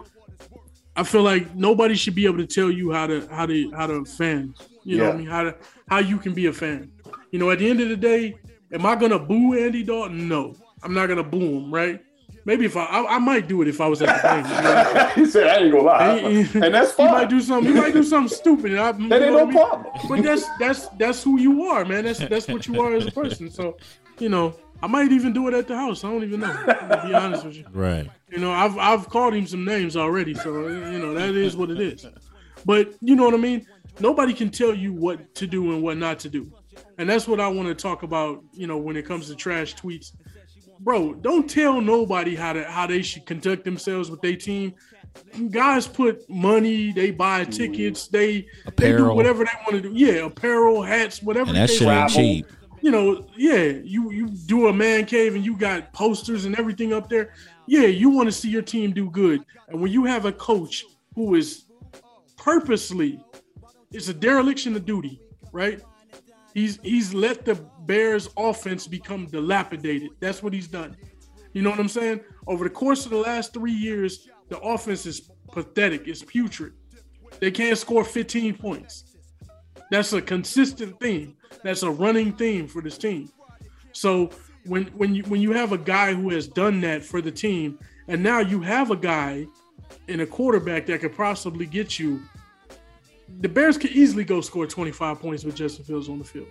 Speaker 3: I feel like nobody should be able to tell you how to how to how to fan. You know
Speaker 2: yeah.
Speaker 3: what I mean? How to how you can be a fan. You know, at the end of the day. Am I gonna boo Andy Dalton? No, I'm not gonna boo him. Right? Maybe if I, I, I might do it if I was at the game. You know?
Speaker 2: He said, "I ain't gonna lie," and, and that's fine.
Speaker 3: He might do something. He might do something stupid. And I,
Speaker 2: that ain't no I mean? problem.
Speaker 3: But that's that's that's who you are, man. That's that's what you are as a person. So, you know, I might even do it at the house. I don't even know. To be honest with you,
Speaker 4: right?
Speaker 3: You know, I've I've called him some names already. So you know that is what it is. But you know what I mean. Nobody can tell you what to do and what not to do. And that's what I want to talk about, you know, when it comes to trash tweets. Bro, don't tell nobody how to how they should conduct themselves with their team. Guys put money, they buy tickets, they, they do whatever they want to do. Yeah, apparel, hats, whatever.
Speaker 4: And that shit ain't cheap.
Speaker 3: You know, yeah, you, you do a man cave and you got posters and everything up there. Yeah, you want to see your team do good. And when you have a coach who is purposely, it's a dereliction of duty, right? He's he's let the Bears offense become dilapidated. That's what he's done. You know what I'm saying? Over the course of the last three years, the offense is pathetic. It's putrid. They can't score fifteen points. That's a consistent theme. That's a running theme for this team. So when when you when you have a guy who has done that for the team, and now you have a guy in a quarterback that could possibly get you. The Bears could easily go score twenty-five points with Justin Fields on the field.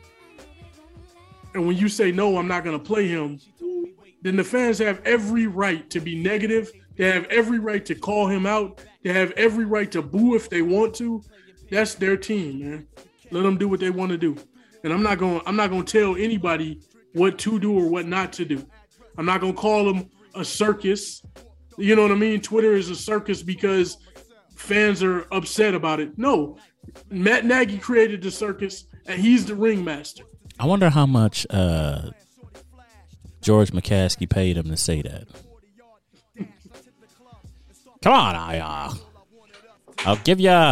Speaker 3: And when you say, no, I'm not going to play him, then the fans have every right to be negative. They have every right to call him out. They have every right to boo if they want to. That's their team, man. Let them do what they want to do. And I'm not going I'm not going to tell anybody what to do or what not to do. I'm not going to call them a circus. You know what I mean? Twitter is a circus because fans are upset about it. No, Matt Nagy created the circus, and he's the ringmaster.
Speaker 4: I wonder how much uh, George McCaskey paid him to say that. Come on, I, uh, I'll give you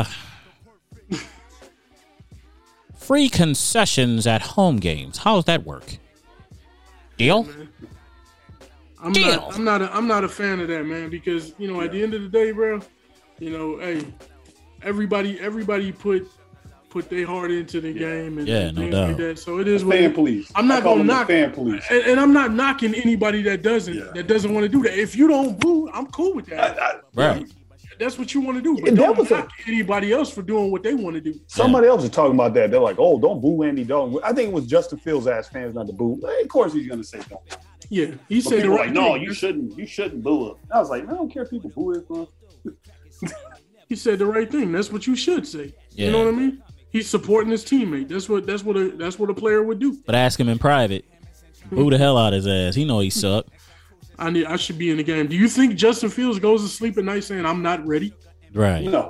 Speaker 4: free concessions at home games. How does that work? Deal?
Speaker 3: Yeah, I'm
Speaker 4: Deal.
Speaker 3: not. I'm not. A, I'm not a fan of that, man. Because you know, at the end of the day, bro, you know, hey, everybody, everybody put put their heart into the
Speaker 2: yeah.
Speaker 3: game, and
Speaker 4: yeah, no
Speaker 3: things
Speaker 4: doubt.
Speaker 3: like that. So it is
Speaker 2: the
Speaker 3: what
Speaker 2: fan
Speaker 3: it,
Speaker 2: police.
Speaker 3: I'm not gonna knock
Speaker 2: fan police,
Speaker 3: and, and I'm not knocking anybody that doesn't
Speaker 2: yeah.
Speaker 3: that doesn't want to do that. If you don't boo, I'm cool with that.
Speaker 2: I, I,
Speaker 4: right.
Speaker 3: that's what you want to do. But
Speaker 2: And that
Speaker 3: don't
Speaker 2: was a-
Speaker 3: knock anybody else for doing what they want to do.
Speaker 2: Somebody else is talking about that. They're like, "Oh, don't boo Andy Dalton." I think it was Justin Fields asked fans not to boo. Of course, he's going to say don't.
Speaker 3: Yeah, he
Speaker 2: But
Speaker 3: said the
Speaker 2: people were
Speaker 3: right
Speaker 2: like, "No,
Speaker 3: thing.
Speaker 2: you shouldn't. You shouldn't boo him." I was like, "I don't care if people boo him." Bro.
Speaker 3: He said the right thing. That's what you should say.
Speaker 4: Yeah.
Speaker 3: You know what I mean? He's supporting his teammate. That's what that's what a that's what a player would do.
Speaker 4: But ask him in private. Boo the hell out his ass. He know he suck.
Speaker 3: I need I should be in the game. Do you think Justin Fields goes to sleep at night saying I'm not ready?
Speaker 4: Right.
Speaker 2: No,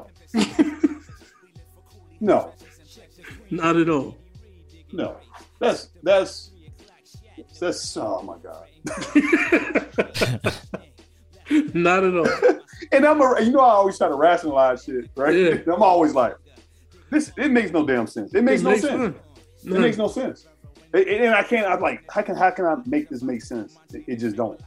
Speaker 2: no,
Speaker 3: Not at all.
Speaker 2: no. That's that's that's. Oh my god.
Speaker 3: Not at all.
Speaker 2: And I'm a, you know, I always try to rationalize shit, right?
Speaker 3: Yeah.
Speaker 2: I'm always like, this. It makes no damn sense. It makes
Speaker 3: It
Speaker 2: no
Speaker 3: makes
Speaker 2: sense.
Speaker 3: none.
Speaker 2: It
Speaker 3: None.
Speaker 2: makes no sense. It- and I can't. I'm like, how can how can I make this make sense? It, it just don't.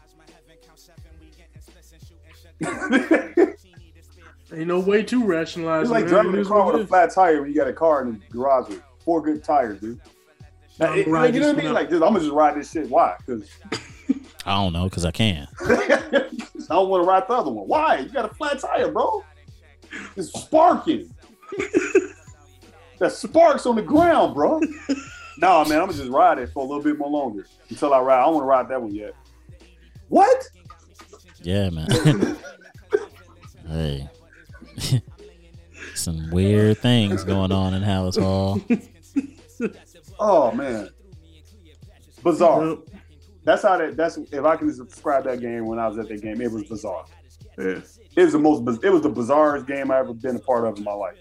Speaker 3: Ain't no way to rationalize.
Speaker 2: It's like
Speaker 3: it, man.
Speaker 2: driving
Speaker 3: It
Speaker 2: a
Speaker 3: is
Speaker 2: car
Speaker 3: what
Speaker 2: with
Speaker 3: it
Speaker 2: a
Speaker 3: is.
Speaker 2: flat tire when you got a car in the garage with four good tires, dude. Like,
Speaker 3: I'm
Speaker 2: it-
Speaker 3: riding
Speaker 2: like, you know
Speaker 3: this
Speaker 2: what I mean?
Speaker 3: one
Speaker 2: Like, dude, I'm gonna just ride this shit. Why? Because
Speaker 4: I don't know, because I can.
Speaker 2: I don't want to ride the other one. Why? You got a flat tire, bro. It's sparking. That sparks on the ground, bro. No, man, I'm gonna just ride it for a little bit more longer until I ride. I don't want to ride that one yet. What?
Speaker 4: Yeah, man. Hey. Some weird things going on in Hallis Hall.
Speaker 2: Oh man, bizarre.
Speaker 3: Yep.
Speaker 2: That's how that. That's if I can describe that game when I was at that game, it was bizarre.
Speaker 3: Yeah.
Speaker 2: It was the most. biz- It was the bizarrest game I ever been a part of in my life.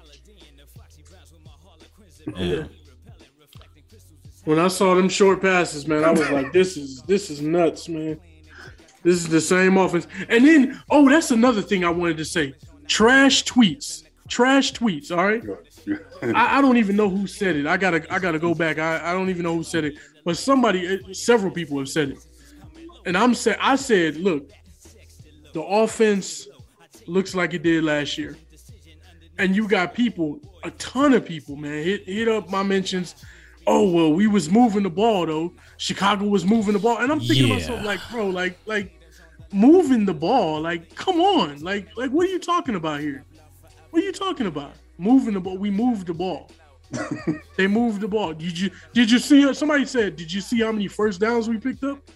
Speaker 4: Yeah.
Speaker 3: When I saw them short passes, man, I was like, "This is this is nuts, man. This is the same offense." And then, oh, that's another thing I wanted to say: trash tweets, trash tweets. All right, I, I don't even know who said it. I gotta I gotta go back. I, I don't even know who said it, but somebody, uh, several people have said it. And I'm say I said, look, the offense looks like it did last year, and you got people, a ton of people, man, hit hit up my mentions. Oh, well, we was moving the ball, though. Chicago was moving the ball. And I'm thinking to
Speaker 4: Yeah.
Speaker 3: myself, like, bro, like, like moving the ball. Like, come on. Like, like, what are you talking about here? What are you talking about? Moving the ball. We moved the ball. They moved the ball. Did you did you see somebody said, did you see how many first downs we picked up?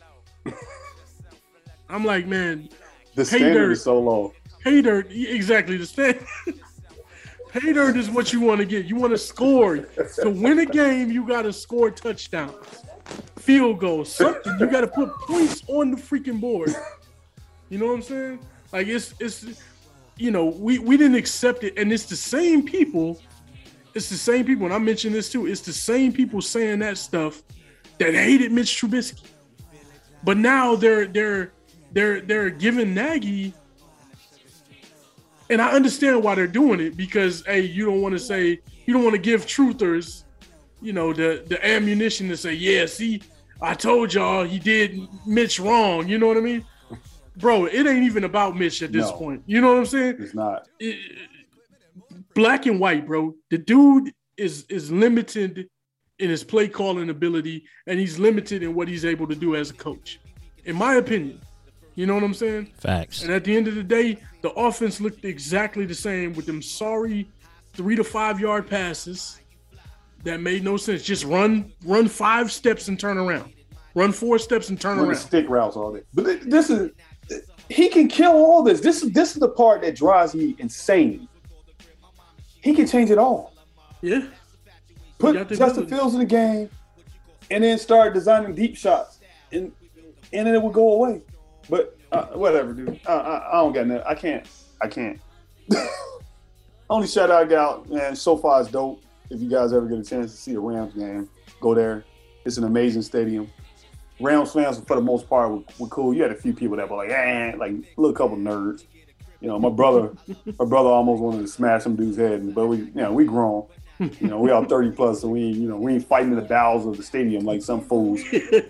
Speaker 3: I'm like, man,
Speaker 2: The
Speaker 3: Pay
Speaker 2: standard
Speaker 3: dirt.
Speaker 2: is so low.
Speaker 3: pay dirt. Exactly. The stand. Pay dirt is what you want to get. You want to score. To win a game, you got to score touchdowns, field goals, something. You got to put points on the freaking board. You know what I'm saying? Like, it's, it's you know, we, we didn't accept it. And it's the same people. It's the same people. And I mentioned this too. It's the same people saying that stuff that hated Mitch Trubisky. But now they're, they're, they're, they're giving Nagy. And I understand why they're doing it because, hey, you don't want to say, you don't want to give truthers, you know, the, the ammunition to say, yeah, see, I told y'all he did Mitch wrong. You know what I mean? Bro, it ain't even about Mitch at this
Speaker 2: No.
Speaker 3: point. You know what I'm saying?
Speaker 2: It's not.
Speaker 3: It- black and white, bro. The dude is is limited in his play calling ability, and he's limited in what he's able to do as a coach, in my opinion. You know what I'm saying?
Speaker 4: Facts.
Speaker 3: And at the end of the day, the offense looked exactly the same with them sorry three to five yard passes that made no sense. Just run, run five steps and turn around. Run four steps and turn
Speaker 2: With the
Speaker 3: around.
Speaker 2: stick routes all day. But th- this is he can kill all this. This is this is the part that drives me insane. He can change it all.
Speaker 3: Yeah.
Speaker 2: Put
Speaker 3: got the
Speaker 2: Justin
Speaker 3: ability.
Speaker 2: Fields in the game, and then start designing deep shots, and and then it will go away. But uh, whatever, dude. I, I, I don't got nothing. I can't. I can't. Only shout out, gal, man. SoFi is dope. If you guys ever get a chance to see a Rams game, go there. It's an amazing stadium. Rams fans, for the most part, were, were cool. You had a few people that were like, eh, like a little couple nerds. You know, my brother, my brother almost wanted to smash some dude's head, but we, you know, we grown. You know, we all thirty plus, so we, you know, we ain't fighting in the bowels of the stadium like some fools.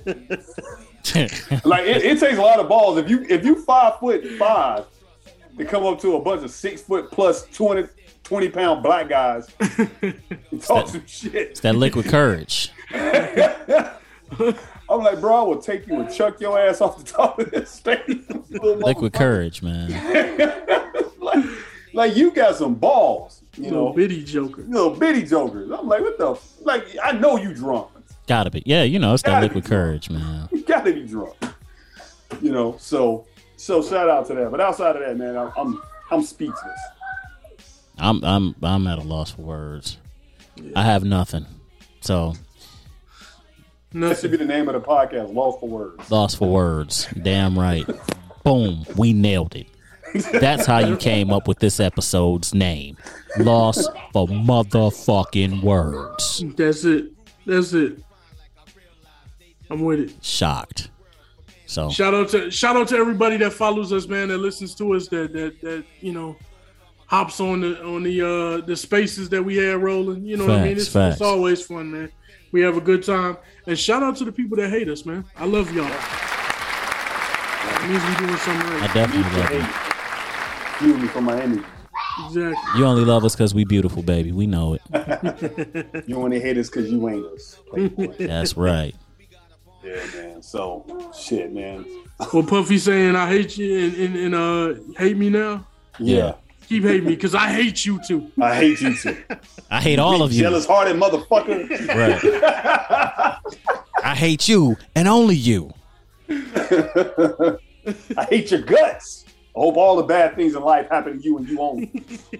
Speaker 2: Like it, it takes a lot of balls. If you if you five foot five to come up to a bunch of six foot plus two hundred twenty pound black guys and talk some shit.
Speaker 4: It's that liquid courage.
Speaker 2: I'm like, bro, I will take you and chuck your ass off the top of this stadium.
Speaker 4: Liquid courage, man.
Speaker 2: like, like you got some balls, you
Speaker 3: little
Speaker 2: know,
Speaker 3: bitty joker,
Speaker 2: little bitty jokers. I'm like, what the? Like, I know you drunk.
Speaker 4: Gotta be. Yeah, you know, it's that
Speaker 2: Gotta
Speaker 4: liquid
Speaker 2: be
Speaker 4: courage, man.
Speaker 2: You gotta be drunk. You know, so so shout out to that. But outside of that, man, I'm I'm, I'm speechless.
Speaker 4: I'm I'm I'm at a loss for words. Yeah. I have nothing. So
Speaker 2: that should be the name of the podcast, Lost for Words.
Speaker 4: Lost for Words. Damn right. Boom. We nailed it. That's how you came up with this episode's name. Lost for motherfucking words.
Speaker 3: That's it. That's it. I'm with it.
Speaker 4: Shocked. So
Speaker 3: shout out to shout out to everybody that follows us, man, that listens to us, that that that you know hops on the on the uh the spaces that we had rolling. You know
Speaker 4: facts,
Speaker 3: what I mean? It's,
Speaker 4: facts.
Speaker 3: it's always fun, man. We have a good time. And shout out to the people that hate us, man. I love y'all. It means we're doing something right.
Speaker 4: I definitely love you.
Speaker 2: Fuel me for my energy.
Speaker 3: Exactly.
Speaker 4: You only love us because we beautiful, baby. We know it.
Speaker 2: You only hate us because you ain't us.
Speaker 4: That's right.
Speaker 2: Yeah, man. So, shit, man.
Speaker 3: Well, Puffy saying I hate you and, and, and uh hate me now?
Speaker 2: Yeah.
Speaker 3: Keep hating me because I hate you too.
Speaker 2: I hate you too.
Speaker 4: I hate all of you.
Speaker 2: Jealous-hearted motherfucker.
Speaker 4: Right. I hate you and only you.
Speaker 2: I hate your guts. I hope all the bad things in life happen to you and you only.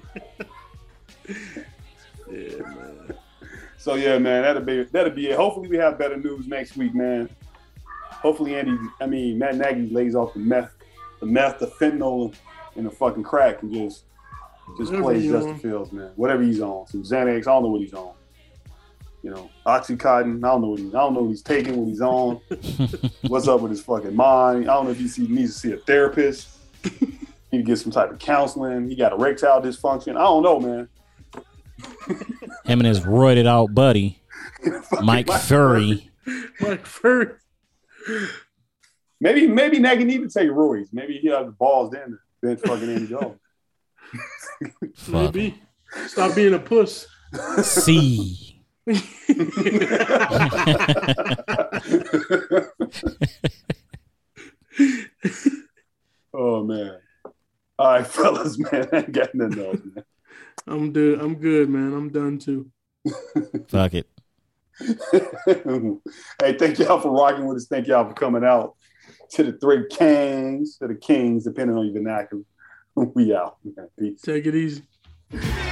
Speaker 3: Yeah, man.
Speaker 2: So yeah, man, that'll be that'll be it. Hopefully we have better news next week, man. Hopefully Andy, I mean Matt Nagy lays off the meth, the meth, the fentanyl, and the fucking crack and just just
Speaker 3: Whatever
Speaker 2: plays
Speaker 3: he's
Speaker 2: Justin
Speaker 3: on.
Speaker 2: Fields, man. Whatever he's on, some Xanax, I don't know what he's on. You know, Oxycontin, I don't know what he's, I don't know what he's taking, what he's on. What's up with his fucking mind? I don't know if he see, needs to see a therapist. Need to get some type of counseling. He got erectile dysfunction. I don't know, man.
Speaker 4: Him and his roided out buddy, Mike Furry.
Speaker 3: Mike Furry.
Speaker 2: Maybe maybe Nagy need to take roids. Maybe he has the balls then to bench fucking Andy Jones.
Speaker 3: Maybe. Stop being a puss.
Speaker 4: C.
Speaker 2: Oh man. All right, fellas, man. I ain't got nothing else, man.
Speaker 3: I'm good. I'm good, man. I'm done too.
Speaker 4: Fuck it.
Speaker 2: Hey, thank y'all for rocking with us. Thank y'all for coming out to the three kings, to the kings, depending on your vernacular. We out. Man. Peace.
Speaker 3: Take it easy.